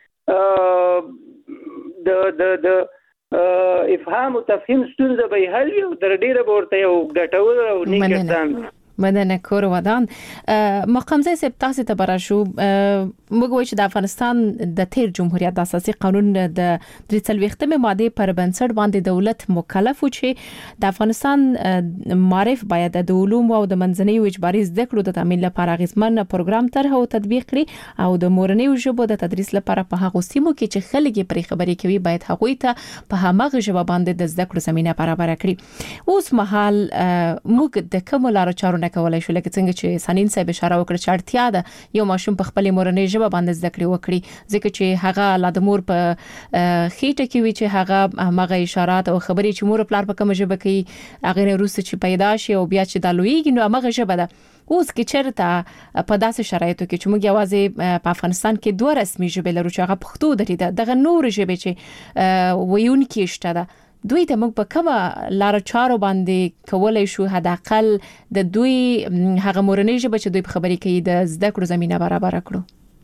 F: ژبې د افهام او تفهیم ستونزه به حل وي او تر ډیره به ورته یو ګټور او نیک اقدام وي.
D: مننه کور ودان مقامزه سپ تاسو ته براشو موږ وایو چې د افغانستان د تیر جمهوریت د اساسي قانون د 43مه ماده پر بنسټ باندې دولت مکلف و چې د افغانستان معرف باید د علوم او د منځنۍ اجباري زده کړو د تامین لپاره غیزمن پروګرام طرح او تطبیق کړي او د مورنۍ ژبو د تدریس لپاره په هغه سیمو کې چې خلک پرې خبرې کوي باید هغوی ته په همغه ژبه باندې د زده کړو زمينه برابر کړي. اوس مهال موږ د کوم لارو چارو کولای شو لکه څنګه چې سنین صاحب اشاره وکړه چې اړتیا ده یو ماشوم په خپل مورنۍ ژبه باندې زده کړې وکړي ځکه چې هغه لا د مور په خېټه کې وي چې هغه هغه اشارات او خبرې چې مور پلار په کوم ژبه کوي هغه روس چې پیدا شي او بیا چې د لویږي نو هغه ژبه ده. اوس کې چیرته په داسې شرایطو کې چې موږ یوازې په افغانستان کې دوه رسمي ژبې لرو چې هغه پښتو ده دغه نور ژبې چې ویونکي شته ده دوی ته موږ په کومه لار چارو باندې کولای شو حداقل د دوی هغه مورنۍ ژبه چې دوی په خبرې کوي د زده کړو زمينه برابر کړو.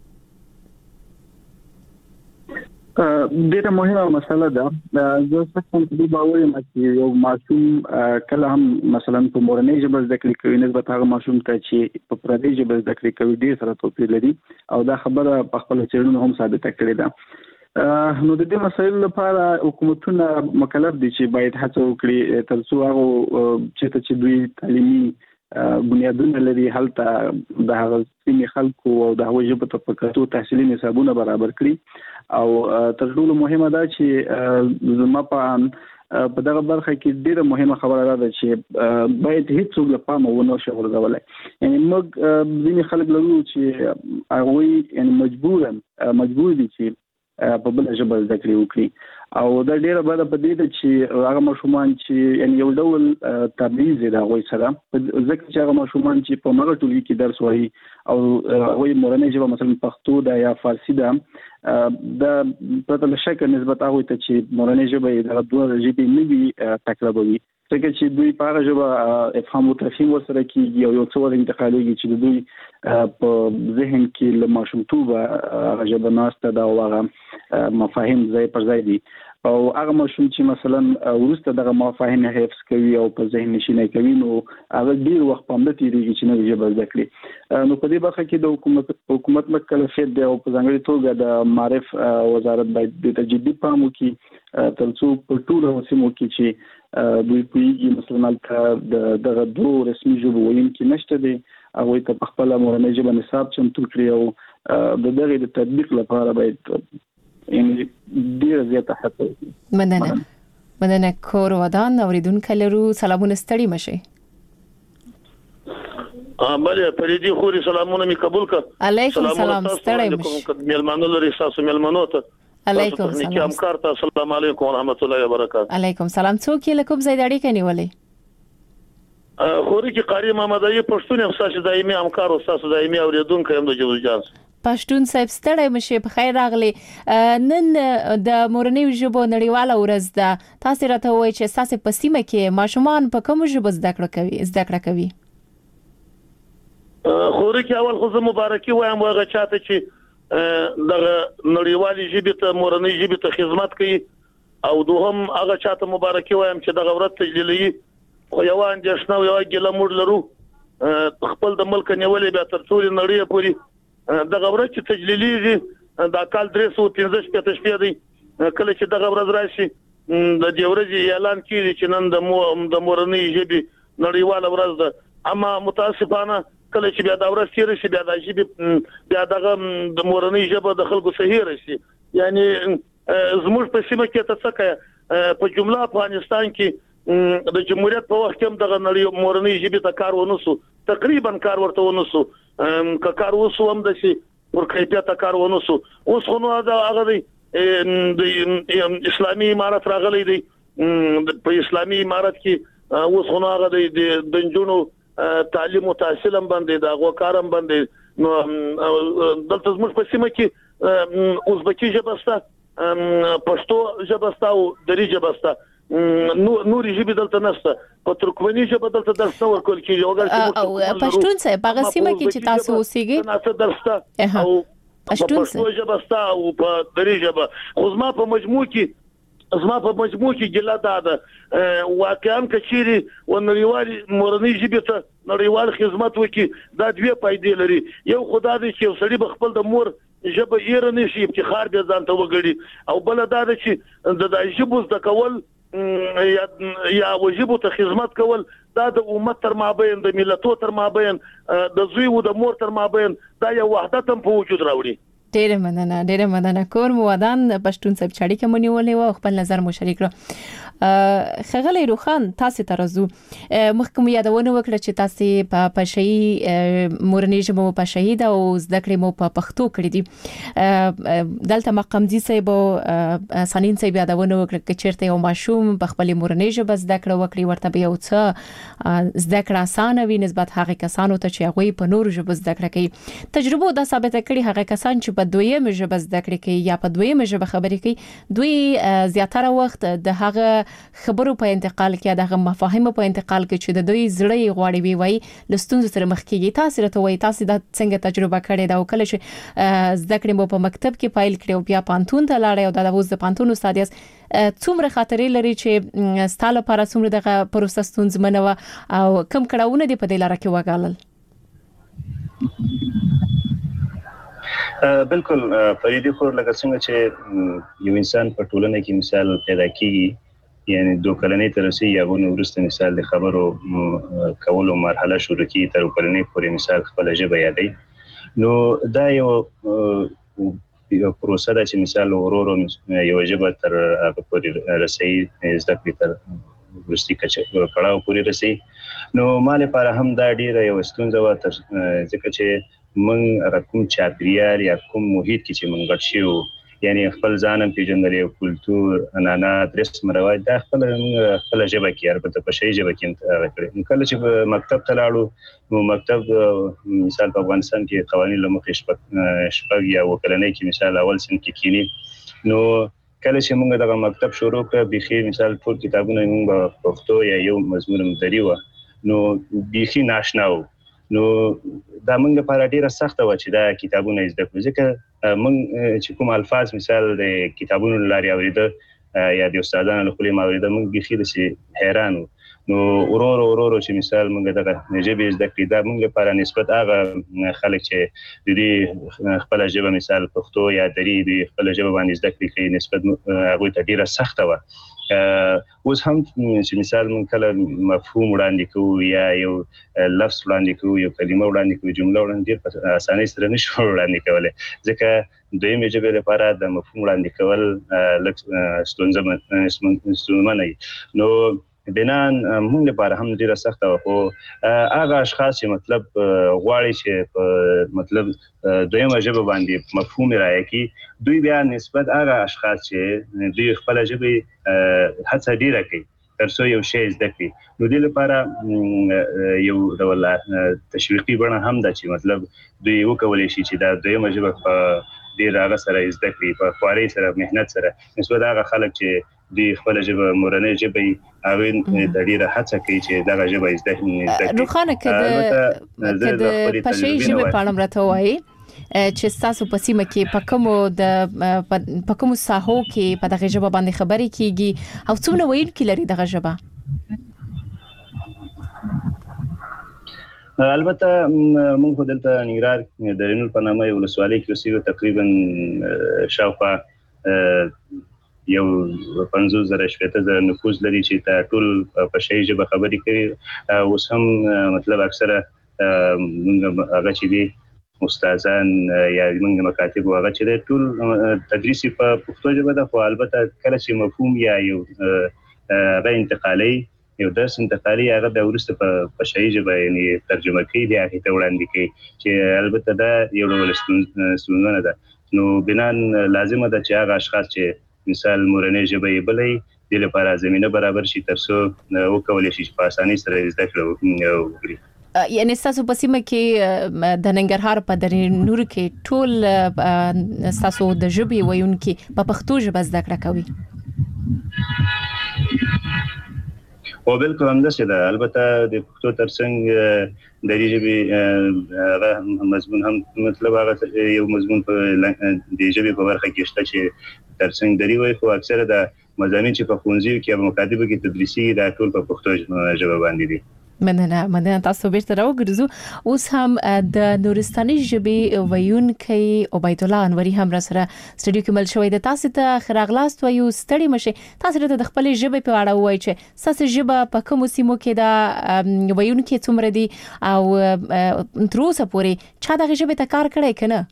B: ډیره مهمه مسله ده زه څنګه چې باور یم چې یو ماشوم کله هم مثلا په مورنۍ ژبه زده کړې کوي نسبت هغه ماشوم ته چې په پردۍ ژبه زده کړې کوي ډیر سره توپیر لري او دا خبره په خپل څېړنو هم ثابته کړې ده. نو د دې مسایلو لپاره حکومتونه مکلف دي چې باید هڅه وکړي تر څو هغه چې دوی تعلیمي بنیادونه لري هلته د هغه سیمې خلکو او د هغوی ژبې ته په کتو تحصیلي نصابونه برابر کړي او تر ټولو مهمه ده چې زما په دغه برخه کې ډیره مهمه خبره ده چې باید هیڅ له پامه ونه شي ورغولای. یعنی موږ ځینې خلک لرو چې هغوی یعنی مجبور دي چې په بل ژبه زده کړې وکړي او دا ډیره بده په دې ده چې هغه ماشومان چې یعنی یو ډول تبعیض دا غوي سره ځکه چې هغه ماشومان چې په مغه ټولګي کې درس وایي او هغه مورنۍ ژبه مثلا پښتو ده یا فارسی ده دا په تل شکه نسبت هغه ته چې مورنۍ ژبه د دوه ژبې نه وي تکرابوي ځکه چې دوی په هغه ژبه افهام او تفهیم ورسره کیږي او یو څه ور انتقالېږي چې دوی په ذهن کې له ماشومتوب هغه ژبه ناسته دا هغه مفاهیم ځای پر ځای دي او هغه ماشوم چې مثلا ورسته دغه مفاهیم حفظ کوي او په ذهن نشینه کوي نو هغه ډیر وخت په همدې تیریږي چې نو ژبه زده کړي. نو په دې برخه کې د حکومت مکلفیت دی او په ځانګړي توګه د معرف وزارت باید د جدي پام وکړي تر څو په ټولو سیمو کې چې دوی پیږي مثلا دغه دوه رسمي ژبه ویونکي نشته دي هغه ته په خپل مورنۍ ژبه نصاب چمتو کړی او د دغه د تطبیق لپاره باید یعنی ډیر زیاته هڅه وکړي.
D: مننه کور ودان اوریدونکو لرو سلامونه ستړي مشه.
I: بله پریدي خوري سلامونه می قبول کړ.
D: علیکم سلام ستړي مشه.
I: ملمنو لري تاسو ملمنو ته.
D: علیکم سلام.
I: السلام علیکم ورحمت الله وبرکاته.
D: علیکم سلام. څوک یې لکم زید اړیکه نیولې؟
I: خوري کې قاری محمد ایوب پښتون استاد دایمي همکار استاد دایمي اوریدونکو هم د جوړجاز
D: پښتون صاحب ستړی مشه په خیر راغلی. نن د مورنۍ ژبو نړیواله ورځ ده تاسو راته وایئ چې تاسو په سیمه کې ماشومان په کوم ژبه زده کړه کوي؟
I: خوري کې اول خو مبارکي وایم هغه چاته چې دغه نړیوالې ژبې ته مورنۍ ژبې ته خدمت کوي او دوهم هغه چاته مبارکي وایم چې دغه ورځ تجلیلي خو یو اندېښنه او یو ګیله موږ لرو خپل د ملک نیولې بیا تر ټولې نړۍ پورې دغه ورځ چې تجلیلي دا کال 315 شپې دی کله چې دغه ورځ راشي د دې ورځې اعلان کیږي چې نن د مورنۍ ژبې نړیواله ورځ ده. اما متاسفانه کله چې بیا دا ورځ تیر شي بیا د ژبې بیا دغه د مورنۍ ژبه د خلکو صحیح راشي. یعنی زموږ په سیمه کې ته څه په جمله افغانستان کې د جمهوریت په وخت کې دغه نړۍ مورنۍ ژبې ته کار ونسو تقریبا کار ورته ونسو که کار وسو هم د شي ور کیفیت کار ونسو. اوس خو نو هغه د اسلامي امارت راغلي دی په اسلامي امارت کې اوس خو نو هغه د جنونو تعلیم او تحصیل هم باندې دا غوکارم باندې نو دلته زموږ په سیمه کې ازبکی ژبه پښتو ژبه او دری ژبه نور ژبې دلته نشته. په ترکمني ژبه دلته درس ورکول کیږي
D: او پښتون څه په سیمه کې چې تاسو اوسېږئ
I: ناڅه درسته او پښتو ژبه او په دری ژبه. خو زما په مجموع کې ګله ده واقعا کچيري ونړیوال مورنۍ ژبې ته نړیوال خدمت وکي دا دوه فائدې لري. یو خدای دې چې سړي بخپل د مور ژبه یې رنه شي افتخار به ځان ته وګړي او بل دا چې د ژبو د کول یا وجبو ته خدمت کول دا د امت تر مابین د ملتونو تر مابین د زوی او د مور تر مابین دا یو وحدت هم په وجود راوړي.
D: ډېر مننه کور مو ودان پښتون صاحب چاړي کې مونیولې او خپل نظر مو شریک کړ. خغلی روخان تاسو ترزو محکم یادونه وکړه چې تاسو په پښهي مورنۍ ژبه په شهید او زده کړې مو په پښتو کړې دي. دلته مقامدي صاحب او سنین صاحب یادونه وکړه چې چیرته یو ماشوم په خپل مورنۍ ژبه زده کړه وکړي ورته به یو څه زده کړه اسانه وي نسبت هغه کسانو ته چې هغه په نور ژبه زده کړه کوي. تجربه دا ثابت کړي هغه کسان چې په دویمه ژبه زده کړه کوي یا په دویمه ژبه خبرې کوي دوی زیاتره وخت د هغه خبرو په انتقال کې دغه مفاهیم په انتقال کې چې د دوی زړه غواړي وي وای لستون سره مخ کېږي. تاسو راته وای تاسو دا څنګه تجربه کړې دا او کله چې زده کړې مو په مکتب کې پایل کړو بیا پانتون ته لاړې او دا اوس د پانتون استاد یاست څومره خاطرې لري چې ستاله پر څومره دغه پروسه ستونزمنه و او کم کړهونه دي په دې لار کې وګالل؟
H: بالکل فریدي خور لکه څنګه چې یو انسان په ټولنه کې مثال پیدا کیږي یعنی 2 کلنې تر رسي یا غو ورسته مثال د خبرو کولو مرحله شروع کی تر کلنې پورې مثال خپل ژبه یادې نو دا یو پروسه ده چې مثال ورورو یو ژبه تر هغه پورې رسي زده کړې تر ورستي کړهو پورې رسي. نو مال لپاره هم دا ډیره یو ستونزه و تر ځکه چې من رقم چاپریال یا کوم محیط کې چې من غټ شو یعنی خپل ځانم پیژندل یو کلچر عنعنات رسم رواج دا خپل ژبه کې البته په شی ژبه کې راکړي. کله چې مکتب ته لاړو نو مکتب مثال په افغانستان کې قوانین لمخې شپږ یا وکلنې کې مثال اول سن کې کینی نو کله چې موږ دغه مکتب شروع کړ بيخي مثال ټول کتابونه موږ په پښتو یا یو مضمون مدري و نو بيخي ناشنا و نو دا موږ لپاره ډیره سخته و چې دا کتابونه زده کړو ځکه موږ چې کوم الفاظ مثال د کتابونو لاري اوریده یا د استادانو له خولې ما اوریده موږ بيخي د حیران نو ورور چې مثال موږ دغه ژبې زده کړې دا موږ لپاره نسبت هغه خلک چې د دې خپل ژبه مثال پښتو یا دری د خپل ژبه باندې زده کړې نسبت هغه ته ډیره سخته و. اوس هم چې مثال من کله مفهوم وړاندې کوو یا یو لفظ وړاندې کوو یو کلمه وړاندې کوو جمله وړاندې په اسانۍ سره نشو وړاندې کولای ځکه دویمه ژبه لپاره د مفهوم وړاندې کول لکه ستونزمن نو بنان موږ لپاره هم ډیره سخته و خو هغه اشخاص چې مطلب غواړي چې مطلب دویمه ژبه باندې مفهوم راځي دوی بیا نسبت هغه اشخاص چې دوی خپل ژبه هڅه ډیره کوي ترڅو یو شی زده کړي نو د لپاره یو ډول تشویقي بڼه هم ده چې مطلب دوی وکولای شي چې دا دویمه ژبه په ډیر هغه سره زده کړي په خواري سره مهنت سره نسبت هغه خلک چې دی خپل ژبه مورنۍ ژبه هغه د ډیره هڅه کوي چې دا ژبه زده کړي.
D: روخانه کده پښې ژبه په اړه راته وایي چې تاسو په سیمه کې په کومو ساحو کې په دغه ژبه باندې خبرې کیږي او څومره ویونکي لري دغه ژبه؟
H: البته موږ په دلته ننګرهار د رینول په نامه یو ولسوالۍ کې اوسېږو تقریبا شاوخوا یو 50,000 نفوذ لري چې تا ټول په شي ژبه خبرې کوي. اوس هم مطلب اکثره هغه چې دي استادان یا موږ مکاتب هغه چې ټول تدریس په پښتو ژبه ده، خو البته کله چې مفهوم یا یو غیر انتقالي یو درس انتقالي هغه د ورسته په شي ژبه یعنی ترجمه کوي دی هغه ته وړاندې کوي چې البته دا یو ډول ستونزه ده. نو بنان لازمه ده چې هغه اشخاص چې مثال مورنۍ ژبه یې بلې د لپاره زمينه برابر شي ترڅو وکولای شي په اسانۍ سره زده کړو وکړي.
D: یعنی تاسو په سیمه کې د ننګرهار په درې نور کې ټول تاسو د ژبې وایونکي په پښتو ژبه زده کړه کوي؟
H: او بالکل همداسې ده. البته د پښتو ترڅنګ د دې ژبې مضمون هم مطلب هغه یو مضمون په د ژبې په برخه کې شته چې ترڅنګ دري وایي، خو اکثره د مضامین چې په ښوونځیو کې او مکاتبو کې تدریسي دا ټول په پښتو ژبه باندې دي.
D: مننه تاسو بیرته راوګرځو. اوس هم د نورستاني ژبې ویونکی عبید الله انوري هم را سره سټډیو کې مل شوی د تاسو ته خراغلاست وایو. ستړي مشه تاسو ته د خپل ژبې په اړه وایي چې تاسو ژبه په کوم سیمو کې دا ویونکی څومره دي او تر اوسه پورې چا د ژبې ته کار کړی کنه؟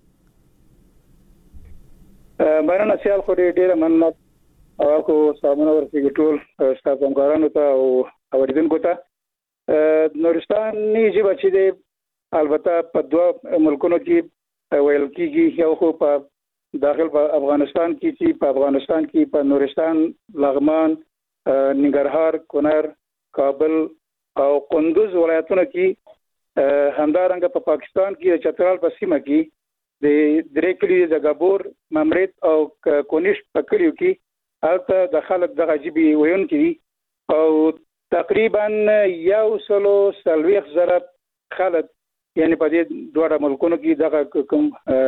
J: مرنه سیال خو ډیره مننه او کو سامونه ورسېږي ټول ستاسو همکارانو ته او اوریدونکو ته. نورستاني ژبه چې دی البته په دوه ملکونو کې ویل کېږي، یو خو په داخل په افغانستان کې چې په افغانستان کې په نورستان، لغمان، ننګرهار، کونړ، کابل او کندوز ولایتونو کې، همدارنګه په پاکستان کې چترال په سیمه کې د درې کلیو د غبور، ممرد او کونیش په کلیو کې هلته د خلک د ژبې ویونکي دي او تقریبا 140,000 خلک یعنی په دې دوه ملکونو کې دغه کوم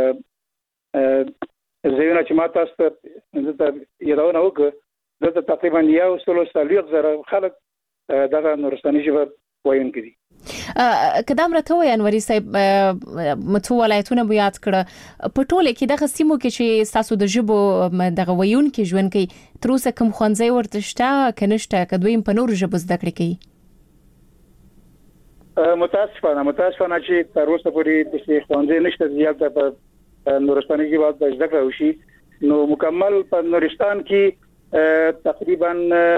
J: زیونه چې ما تاسو ته یادونه وکړه د تقریبا 140,000 خلک دغه نورستاني ژبه وایونکي دي.
D: کدام راته وای انوري صاحب متو ولایتونه بو یاد کړه په ټوله کې دغه سیمو کې چې تاسو د ژبو دغه ویونکي ژوند کوي تر اوسه کوم خوانځي ورته شته کنيشته کدویم په نور ژبو زده کړې کوي؟ متاسفانه چې تر اوسه پورې د خوانځي نشته زیاته په نورستاني ژبه د زده کړو شي. نو مکمل په نورستان کې تقریبا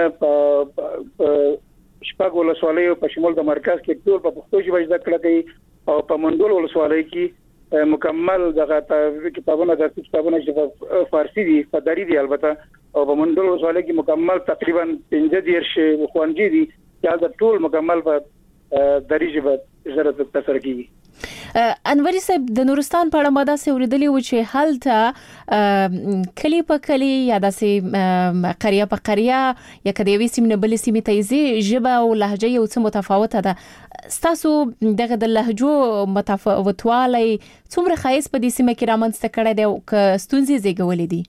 D: په شپږ ولسوالۍ په شمول د مرکز کې ټول په پښتو ژبه زده کړه کوي او په منډول ولسوالۍ کې مکمل دغه کتابونه د کتابونو چې فارسی دي په دري دي البته او په منډول ولسوالۍ کې مکمل تقریبا 15 خوانجي دي چې دا ټول مکمل په دري ژبه زره تفسیر کوي. انوري صاحب د نورستان په اړه ماده سه اوریدلی و چې حالت کلی په کلی یا داسې قريه په قريه یا کدی وی سیمه بل سیمه تیزي ژبه او لهجه یو څه متفاوته ده. تاسو دغه د لهجو متفاوتوالی څومره خایس په دې سیمه کې رامنځته کړی دی او ک ستونزې زیږولې دي؟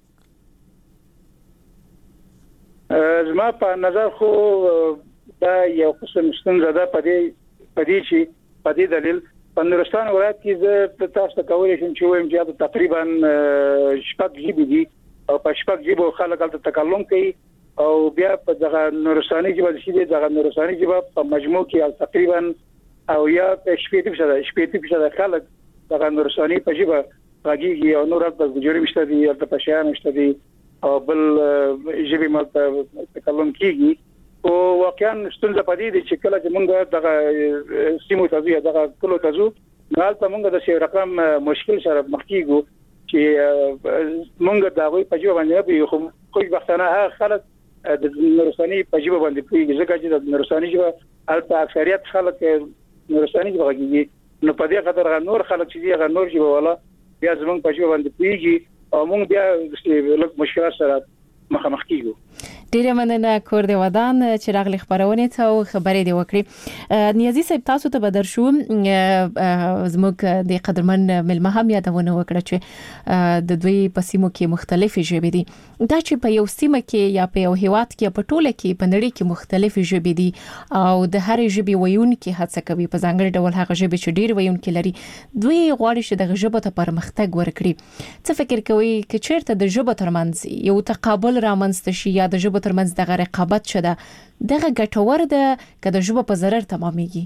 J: زما په نظر خو دا یو قسم ستونزه ده په دې چې په دې دلیل په نورستان ولایت کې زه تاسو ته کولی شم چې وایم چې تقریبا شپږ ژبې دي او په شپږ ژبو خلک هلته تکلم کوي او بیا په دغه نورستاني ژبه چې دغه نورستاني ژبه په مجموع کې تقریبا او یا 80% خلک دغه نورستاني په ژبه راګي او نور په جوړې مشته دي او په شیان مشته دي او بل ژبې مل تکلم کیږي. او واقعا ستونزه پدې دي چې کله چې موږ دغه سیمو ته ځو دغه کلو ته ځو نو تاسو موږ د شی رقم مشکل سره مخ کیږو چې موږ دا غوي په ژبه باندې خو خوشبختانه خلک د نورستاني په ژبه باندې پیږي ځکه چې د نورستاني ژبه البته اکثریت خلک نورستاني ژبه کوي نو په دې خاطر نور خلک چې هغه نور ژبه ولا بیا زموږ په ژبه باندې پیږي او موږ بیا د مشکلات سره مخامخ کیږو.
D: ډیره مننه کور دی ودان چې راغلی خبرونه ته او خبرې دی وکړي. نیازي صاحب تاسو ته بدر شو زموږ د قدرمن ملمه هم یادونه وکړه چې د دوی په سیمو کې مختلفې ژبې دي. دا چې په یو سیمه کې یا په یو هیواد کې په ټوله کې په نړۍ کې مختلفې ژبې دي او د هر ژبې ویونکي هڅه کوي په ځانګړي ډول هغه ژبې چې ډیر ویونکي لري دوی غواړي چې د ژبې ته پرمختګ ورکړي. څه فکر کوي چې چیرته د ژبې ترمنځ یو تقابل رامنځته شي یا د ژبې ترمنځ د رقابت شته دغه ګټور ده که د ژبې په ضرر تمامېږي؟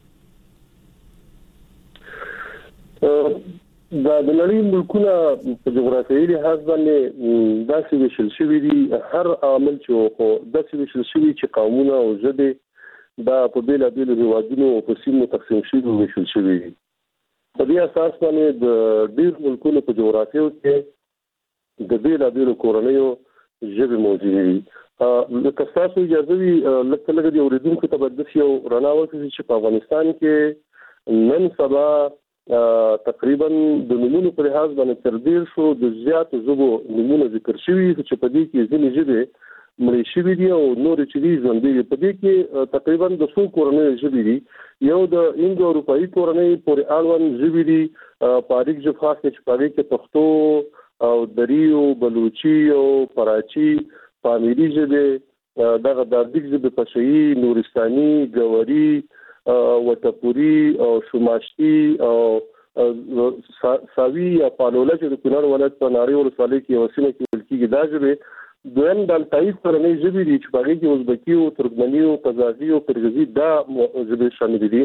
E: د نړۍ ملکونه په جغرافیایي لحاظ باندې داسې ویشل شوي دي هر عامل چې خو داسې ویشل شوي چې قومونه او ژبې دا په بیلابیلو هیوادونو او په سیمو تقسیم شوي ویشل شوي دي. په دې اساس باندې د ډېر ملکونو په جغرافیو کې د بیلابیلو کورنیو ژبې موجودې دي. لکه تاسو اجازه وي لکه د اوریدونکو ته به داسې یو رڼا ورکړي چې په افغانستان کې نن سبا تقریبا د نمونو په لحاظ باندې تر ډېر شو د زیاتو ژبو نمونه ذکر شوي چې په دې کې ځینې ژبې مړې شوي دي او نورې چې دي ژوندۍ دي. په دې کې تقریبا د څو کورنیو ژبې دي. یو د انډو اروپایي کورنۍ پورې اړوند ژبې دي په اړیک ژبه خاص چې په دې کې پښتو او دریو بلوچي او پراچي پامیری ژبې دغه د اردیک ژبې پشهي نورستاني ګوري وټپوري او شماشتي او ساوي یا پالوله چې د کونړ ولایت په ناری ولسوالۍ کې یو سیمه کې ویل کېږي. دا ژبې دویم د التایي کورنۍ ژبې دي چې په هغې کې ازبکي او ترکمني او قزاقي او قرغیزي دا ژبې شامل دي.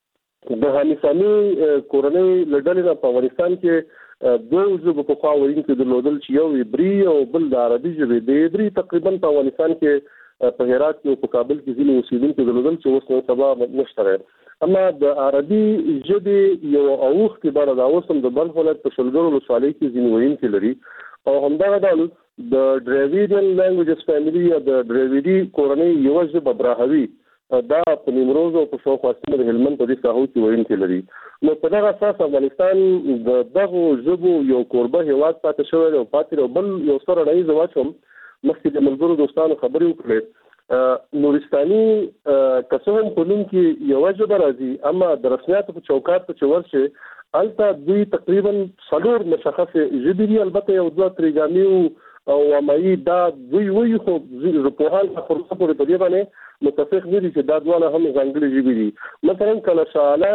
E: د هانیساني کورنۍ له ډلې نه په افغانستان کې دوه ژبې په خوا ویونکي درلودل چې یو عبري او بل د عربي ژبې. د عبري تقریبا په افغانستان کې په هرات کې او په کابل کې ځینې اوسېدونکي درلودل چې اوس نن سبا نشته. اما د عربي ژبې یو اوښتې بڼه دا اوس هم د بلخ ولایت په شلګر ولسوالۍ کې ځینې ویونکي لري او همدغه ډول د ډریویډین لینګویجز فیملی یا د ډریویډي کورنۍ یو ژبه براهوي دا په نیمروز او په شاوخوا سیمو د هلمند په دې ساحو کې ویونکي لري. نو په دغه اساس افغانستان د دغو ژبو یو کوربه هیواد پاتې شوی دی او پاتې دی. بل یو څه رڼایي زه واچوم مخکې د ملګرو دوستانو خبرې وکړې نورستاني که څه هم په نوم کې یوه ژبه راځي اما د رسمیاتو په چوکاټ ته چې ورشي هلته دوی تقریبا 4 مشخصې ژبې دي. البته یو دوه تریګامي او ومایي دا دوی وایي خو ژبپوهان خورسه پورې په دې باندې متفق نه دي چې دا دواړه هم ځانګړې ژبې دي. مثلا کلشاله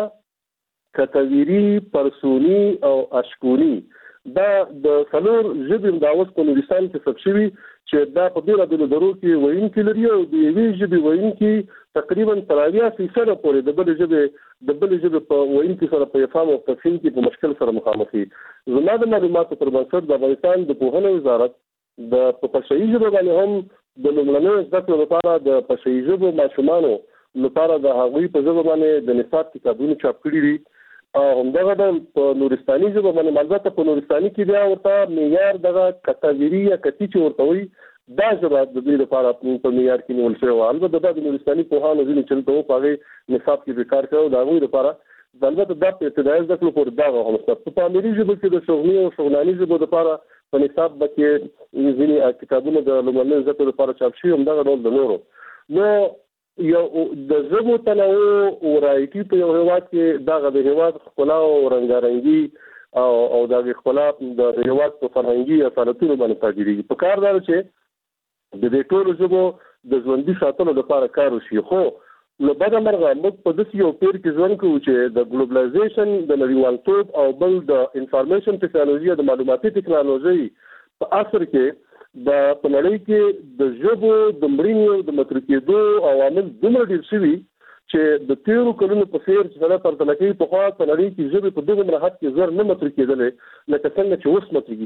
E: کتویری پرسونی او اشکونی دا د 4 ژبې د اوس په نورستان کې ثبت شوي چې دا په بیلابیلو درو کې ویونکي لري او د یوې ژبې ویونکي تقریبا 80% پورې د بلې ژبې په ویونکي سره په افهام او تفهیم کې په مشکل سره مخامخ دي. زما د معلوماتو پر بنسټ د افغانستان د پوهنې وزارت د پښتو ژبه باندې هم د لومړنیو زده کړو لپاره د پښتو ژبې ماشومانو لپاره د هغوی په ژبه باندې د نصاب کتابونه چاپ کړي دي. همدغه ډول په نورستاني ژبه باندې البته په نورستاني کې بیا ورته معیار دغه کتاویری یا کتی چې ورته وایي دا ژبه د دې لپاره په معیار کې نیول شوی. البته دا د نورستاني پوهانو ځینې چې دلته وو په هغې نصاب کې به کار کوي د هغوی لپاره البته دا په ابتدایي زده کړو پورې دغه هم شته. په پامیري ژبه کې د شغلي او شغلاني ژبو لپاره په نصاب کې ځینې کتابونه د لومړنیو زده کړو لپاره چاپ شوي همدغه ډول د نورو. نو یو د ژبو تنوع او ورایټي په یو هیواد کې دغه د هیواد ښکلا او رنګارنګي او دغه ښکلا د هیواد په فرهنګي اصالتونو باندې تاثیرېږي. په کار دا چې د دې ټولو ژبو د ژوندي ساتلو لپاره کار وشي. خو له بده مرغه موږ په داسې یو پیر کې ژوند کوو چې د ګلوبلایزیشن د نړیوالتوب او بل د انفارمیشن ټیکنالوژي د معلوماتي ټیکنالوژي په اثر کې د په نړۍ کې د ژبو د مړینې او د متروک کېدو عوامل دومره ډېر شوي چې د تیرو کلونو په څېر چې سره پرتله کوي پخوا په نړۍ کې ژبې په دغه حد کې زر نه متروک کېدلې لکه څنګه چې اوس متروکې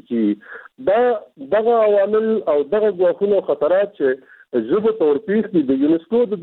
E: کېږي. دغه عوامل او دغه ګواښونه او خطرات چې ژبو ته ورپېښ دي د یونسکو د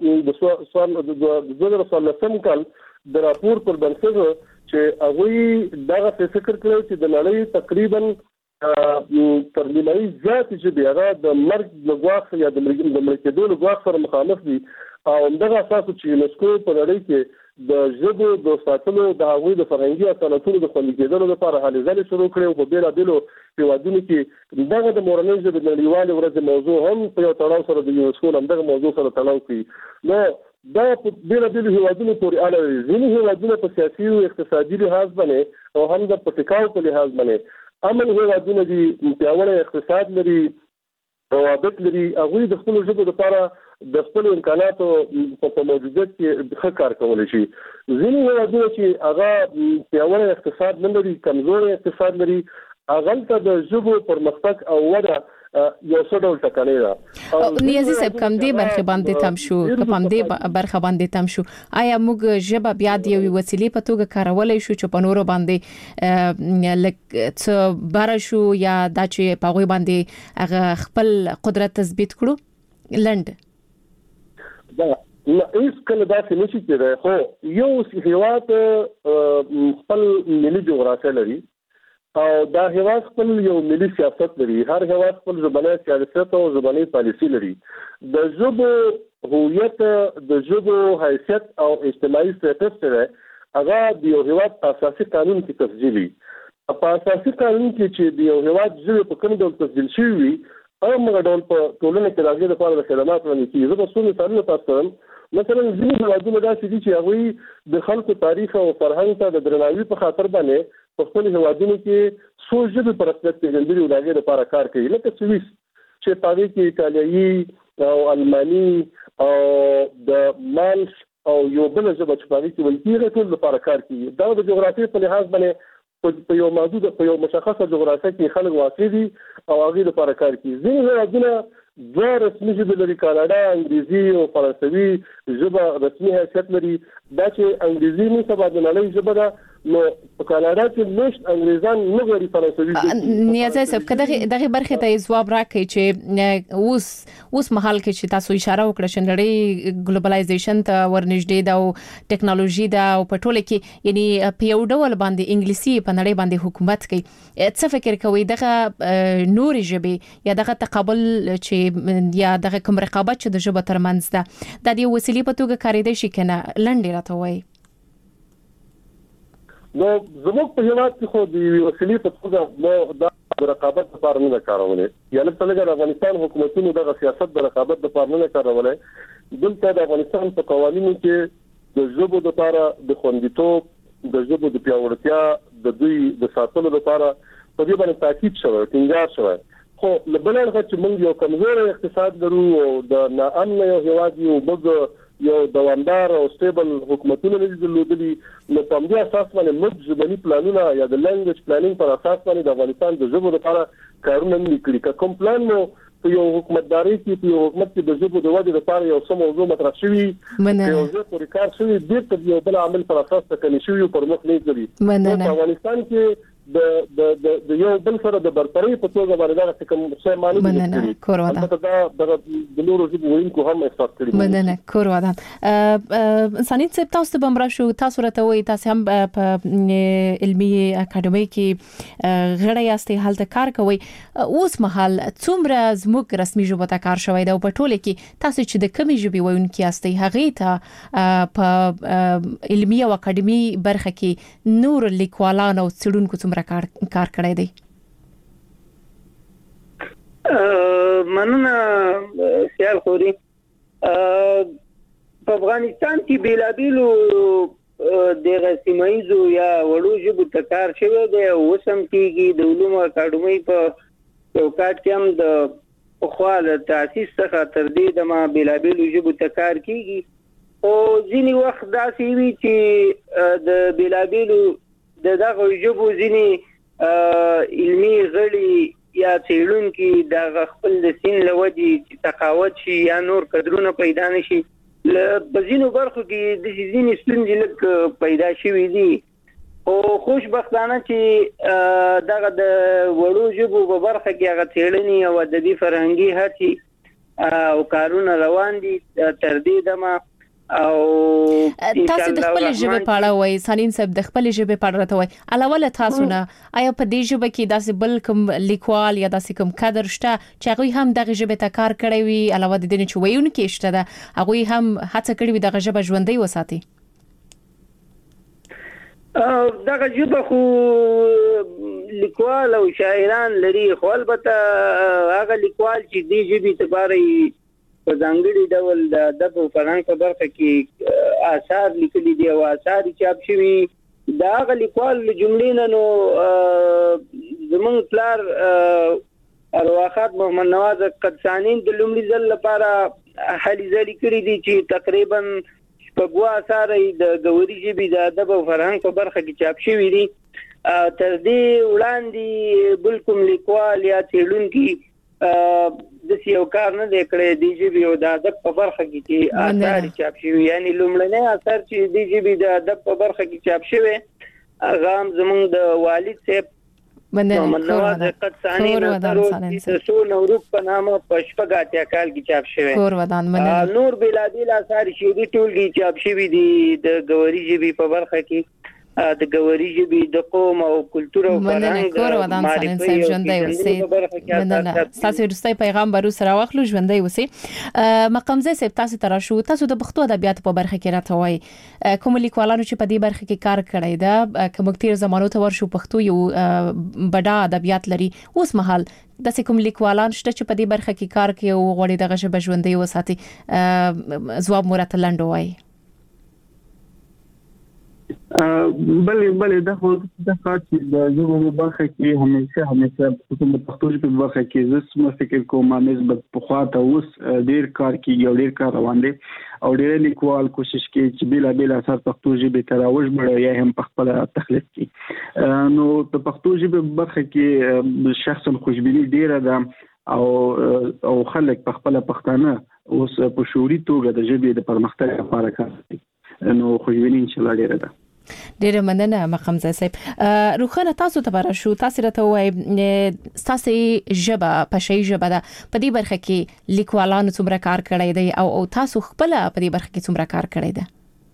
E: 2014 کال د راپور پر بنسټ چې هغوی دغه فکر کړی چې د نړۍ تقریبا تر نیمایي زیاتې ژبې هغه د مرګ له ګواښ یا د مړه کېدو له ګواښ سره مخامخ دي او همدغه اساس چې یونسکو په نړۍ کې د ژبو د ساتلو د هغوی د فرهنګي اصالتونو د خوندي کېدلو لپاره هلې ځلې شروع کړې او په بېلابېلو هېوادونو کې دغه د مورنۍ ژبې د نړیوالې ورځې موضوع هم په یو تړاو سره د یونسکو همدغه موضوع سره تړاو کوي. نو دا په بېلابېلو هېوادونو پورې اړه لري. ځینې هېوادونه په سیاسي او اقتصادي لحاظ باندې او هم د ټکاو په لحاظ باندې امن هېوادونه دي، پیاوړی اقتصاد لري، روابط لري، هغوی د خپلو ژبو لپاره د خپل امکاناتو په موجودیت کې ښه کار کولی شي. ځینې هېوادونه چې هغه پیاوړی اقتصاد نه لري، کمزوری اقتصاد لري، هغلته د ژبو پرمختګ او وده یو څه ډول ټکنۍ ده.
D: نیازي صاحب کوم دې برخه باندې تم شو کوم دې برخه باندې تم شو آیا موږ ژبه بیا د یو وسیلې په توګه کارولای شو چې په نورو باندې لکه بار شو یا د چې په غوي باندې هغه خپل قدرت تثبیت کړو لند
E: دا هیڅ کله داسې نشي کېدای. خو یو هېواد خپل ملي جغرافیه لري او دا هېواد خپل یو ملي سیاست لري. هر هېواد خپل ژبنی سیاست او ژبنی پالیسي لري. د ژبو هویت، د ژبو حیثیت او اجتماعي سټیټس سره هغه د یو هېواد اساسي قانون کې تسجیلي. په اساسي قانون کې چې د یو هېواد ژبه په کوم ډول تسجیل شوی وي هغه ډول په ټولنه کې راغلي لپاره د خدمات وړاندې کیږي. زه به څو مثالونه تاسو ته مثلا ځینې هېوادونه داسې دي چې هغوی د خلکو تاریخ او فرهنګ ته د درناوي په خاطر باندې په خپل هېوادونو کې څو ژبې په رسمیت پېژندلي او د هغې لپاره کار کوي. لکه سویس چې په هغې کې ایټالیایي او الماني او د مالش او یو بله ژبه چې په هغې کې ویل کېږي ټول لپاره کار کوي. دا د جغرافیې په لحاظ باندې په یو محدود په یو مشخصه جغرافیه کې خلک واقع دي او هغې لپاره کار کوي. ځینې هېوادونه دوه رسمي ژبې لري، کاناډا انګریزي او فرانسوي ژبه رسمي حیثیت لري. دا چې انګریزي نن سبا د نړۍ ژبه ده، نو په کاناډا کې مشت انګریزان نه غواړي فرانسوي.
D: نیازي صاحب کله دغه برخه ته ځواب راکړي چې اوس مهال کې چې تاسو اشاره وکړه چې نړۍ ګلوبلایزیشن ته ورنږدې ده او ټکنالوژي ده او په ټوله کې یعنی په یو ډول باندې انګلیسي په نړۍ باندې حکومت کوي. څه فکر کوي دغه نوري ژبې یا دغه تقابل چې یا دغه کوم رقابت چې د ژبه ترمنځ ده د دې وسیلې په توګه کارېدای شي کنه لنډ راته وایي؟
E: نو زموږ په هېواد کې خو د وسیلې په توګه د رقابت لپاره نه کارولې. یا لکه د افغانستان حکومتونو دغه سیاست د رقابت لپاره نه کارولې. دلته د افغانستان په قوانینو کې د ژبو لپاره د خوندیتوب، د ژبو د پیاوړتیا، د دوی د ساتلو لپاره په دې باندې تاکید شوی، ټینګار شوی. خو بل اړخ چې موږ یو کمزور اقتصاد لرو او د ناامن یو هېواد یو موږ یو دوامدار او سټیبل حکومتونه لري درلودلي، نو په همدې اساس باندې موږ ژبني پلانونه یا د لنګویج پلانینګ پر اساس باندې د افغانستان د ژبو لپاره کارونه نه کړي. که کوم پلان نو په یو حکومتداري کې په یو حکومت کې د ژبو د ودې لپاره یو څه موضوع مطرح شوی، یو ځای پورې کار شوی، بیرته یو بل عمل پر اساس تکني شوی پر مخ نه ځي. په افغانستان کې د یو بل سره د برتري په توګه باندې دا کوم څه معنی لري. البته دا د نورو ژبو وینکو هم احساس کړی.
D: مننه کور ودان. انساني څه تاسو به مرا شو تاسو راته وي تاسو هم په علمي اکاډمي کې غړی یاستئ هلته کار کوي. اوس مهال څومره زموږ رسمي ژبه ته کار شوی دا په ټوله کې تاسو چې د کومې ژبې وایونکي یاستئ هغه ته په علمي او اکاډمي برخه کې نور لیکوالان او څېړونکو څومره کار کړی دی؟
F: مننه سیال خوري. په افغانستان کې بیلابیلو د سیمایزو یا وړو ژبو ته کار شوی دی او وسم کېږي. د علومو اکاډمۍ په چوکاټ کې هم د خپل تاسیس څخه تر دې د ما بیلابیلو ژبو ته کار کېږي. او ځینې وخت داسې وي چې د بیلابیلو دغه ژبو ځینې علمي غړي یا څېړونکي د خپل د سین لودي تقاوت شي یا نور قدرونه پیدا نشي. په ځینو برخو کې د ځینې ستونزې لږ پیدا شوي دي. او خوشبختانه چې دغه د وړو ژبو په برخه کې هغه څېړنې او ادبي فرهنګي هڅې او کارونه روان دي تر دې دمه. او
D: تاسو د خپل ژبې په اړه وایي سالین صاحب د خپل ژبې په اړه راته وایي علاوه له تاسو نه آیا په دې ژبه کې داسې بل کوم لیکوال یا داسې کوم کادر شته چې هغه هم دغه ژبې ته کار کړی وي علاوه د دې چې وایونکي شته ده هغه هم هڅه کړې وي دغه ژبه ژوندۍ وساتي؟
F: دغه ژبه خو لیکوال او شاعران لري، خو البته هغه لیکوال چې دې ژبې لپاره په ځانګړي ډول د ادب او فرهنګ په برخه کې آثار لیکلي دي او آثار چاپ شوي دا هغه لیکوال له جملې نه نو زمونږ پلار ارواښاد محمد نواز قدساني د لومړي ځل لپاره هلې ځلې کړي دي چې تقریبا شپږ آثار د ګوري ژبې د ادب او فرهنګ په برخه کې چاپ شوي دي. تر دې وړاندې بل کوم لیکوال یا څېړونکي د یو کار نه دی کړی د ژبې او د ادب په برخه کې چې آثار چاپ شوي، یعنی لومړنی اثر چې د ژبې د ادب په برخه کې چاپ شوی هغه هم زموږ د والد صاحب محمد نواز قدساني د سو نوروز په نامه په شپږ اتیا کال کې چاپ شوی. نور بلادیل آثار شعري ټولګي چاپ شوي دي د ګوري ژبې په برخه کې، د ګوري ژبې د قوم او کلتور او فرهنګ معرفي
D: تاسو رستای پیغام برو سره واخلو ژوندۍ اوسئ. مقامزه صاحب تاسو تراشو تاسو د پښتو ادبیات په برخه کې راته وایي کوم لیکوالانو چې په دې برخه کې کار کړی دا کوم تیر زمانو ته ورشو پښتو یو بډا ادبیات لري، اوس مهال د کوم لیکوالان شته چې په دې برخه کې کار کوي او غوړي دغه ژبه ژوندۍ وساتي؟ ځواب مرته لاندو وایي.
J: بلې دا خو د خاص د ژبو په برخه کې همیشه د پښتو ژبې په برخه کې زه فکر کوم نسبت پخوا ته اوس ډیر کار کیږي او ډیر کار روان دی او ډیر لیکوال کوشش کوي چې بېلابېل اثار پښتو ژبې ته راوژبړي یا هم په خپل تخلیق کړي. نو د پښتو ژبې په برخه کې شخصا خوشبیني ډیره ده او خلک په خپل پښتانه اوس په شعوري توګه د ژبې د پرمختګ لپاره کار کوي، نو خوشبیني ان شاء الله ډیره ده.
D: ډیره مننه مقامزه صاحب. روخانه تاسو ته براشو تاسو راته وای تاسو ژبه پښې ژبه ده په دې برخه کې لیکوالانو څومره کار کړی دی او تاسو خپل په دې برخه کې څومره کار کړی دی؟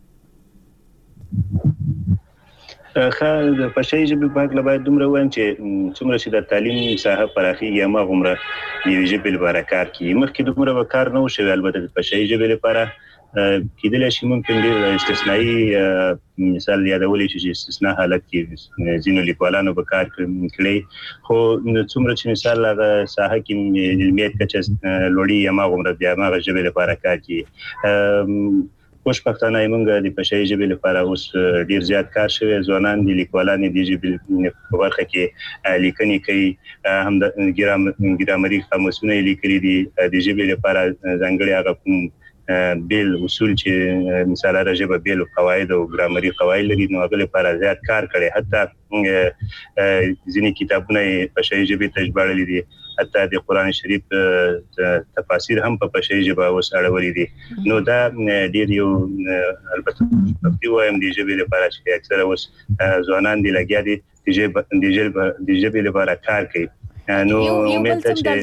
H: د پښې ژبې په اړه باید دومره وایم چې څومره چې د تعلیم ساحه پراخیږي ما غومره د ژبې لپاره کار کوي. مخکې دومره کار نه وشوي، البته د پښې ژبې لپاره کېدل شي ممکن ډېر استثنایی مثال یادولې چې استثناء حالت کې ځینو لیکوالانو به کار کړی، خو څومره چې مثال هغه ساحه کې علمیت کچه لوړي یا ما غومره بیا ما ژبې لپاره کار کوي. خوشبختانه موږ د پښې ژبې لپاره اوس ډیر زیات کار شوی، ځوانان د لیکوالانو د ژبې په برخه کې لیکنې کوي، هم د ګرامري قاموسونه لیکلي دي د ژبې لپاره ځانګړي هغه بیل اصول چې مثال راجبه بیل قواعد او ګرامري قواعد لري، نو هغه لپاره زیات کار کړي. حتی ځینې کتابونه په پښې ژبې ته ژباړلي دي، حتی د قران شریف تفاسیر هم په پښې ژبه اوس اړولې دي. نو دا ډیر یو البته په وایم د ژبې لپاره چې اکثره اوس ځوانان دی لګیا دي د ژبې لپاره کار کوي. نو
D: امید ته چې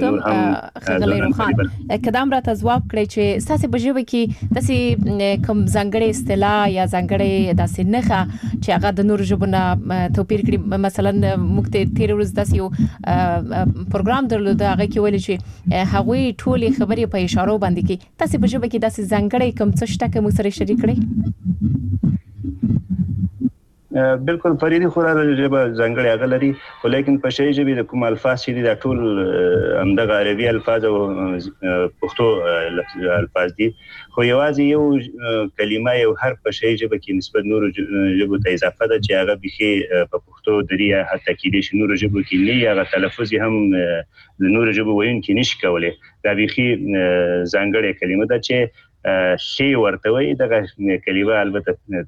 D: کدام راته ځواب کړی چې تاسو په ژبه کې تاسو کوم ځانګړي اصطلاح یا ځانګړي داسې نخا چې هغه د نور ژبونو توپیر کړي. مثلا موږ تیر ورځ داسې یو پروګرام درلود هغه کې ویل چې هغوی ټولې خبرې په اشارو باندې کې تاسو په ژبه کې داسې ځانګړي کوم څه شته کوم سره شریک کړئ؟
H: بالکل فریدي خورا ژبه ځانګړي هغه لري، ولیکن په شی ژبه د کوم الفاظ چې د ټول همدغه عربي الفاظ او پښتو الفاظ دي، خو یوازې یو کلمه یو حرف په شی ژبه کې نسبت نور ژبو ته اضافه ده چې هغه بخي په پښتو دریا حتی کې د نور ژبو کې نه هغه تلفظ هم د نور ژبو وین کې نشي کولای. دا بخي ځانګړي کلمه ده چې شی ورته وي، دغه کلمه البته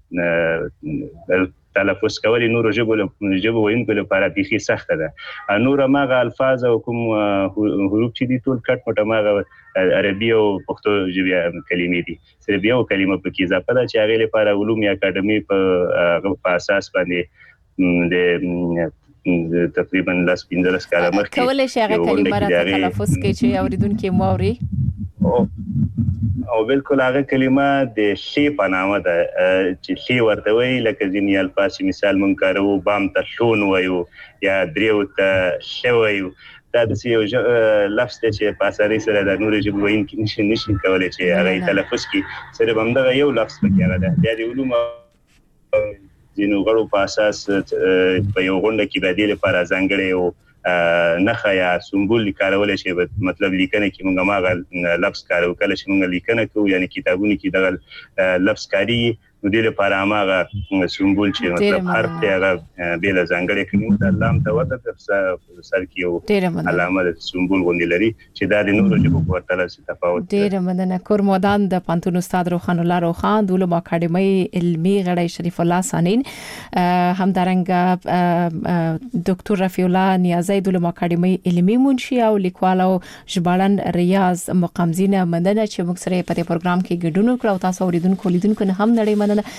H: تلفظ کول نور ژبو وینکو لپاره بيخي سخته ده. نور ماغه الفاظ او کوم حروف چې دي ټول کټ مټه ماغه عربي او پښتو ژبه کلمې دي، صرف یو کلمه په کې اضافه ده چې هغه لپاره علوم اکاډمي په اساس باندې د تقریبا 15 کاله مخکې
D: کولای شي هغه کلمه را تلفظ کوي چې اوریدونکو موري
H: او بالکل هغه کلمه د شی په نامه ده چې شی ورته وی لکه ځینې الفاظ مثال مونږ کارو بام ته شون وایو یا دریو ته شویو، دا د یو لفظ چې په اساسي سره د نور ژبې وین کې نشي کولای چې هغه تلفظ کی صرف همدغه یو لفظ پکې هغه ده. د علوم ځینو غړو په اساس په یو غونډه کې د دې لپاره ځانګړي او نخا یا سمبول کارول شي مطلب لیکنه کې موږ ماغه لفظ کارو کله چې موږ لیکنه کوو یعنی کتابونه کې دغه لفظ کاری نو د لپاره ماغه سمبول چې مطلب حرف هغه بل ځانګړي کړي د لام ته وته سر کې یو علامه د سمبول غونډې لري چې دا د نورو ژبو په ورته سره تفاوت
D: ډیر مننه کورمودان د پانتون استاد روخان الله روخان د علوم اکاډمي علمي غړی شریف الله سانین همدارنګه ډاکټر رفیع الله نیازی د علوم اکاډمي علمي منشي او لیکوال او ژباړن ریاض مقامزینه مننه چې موږ سره په دې پروګرام کې ګډون وکړو تاسو اوریدونکو لیدونکو نه هم نړۍ مننه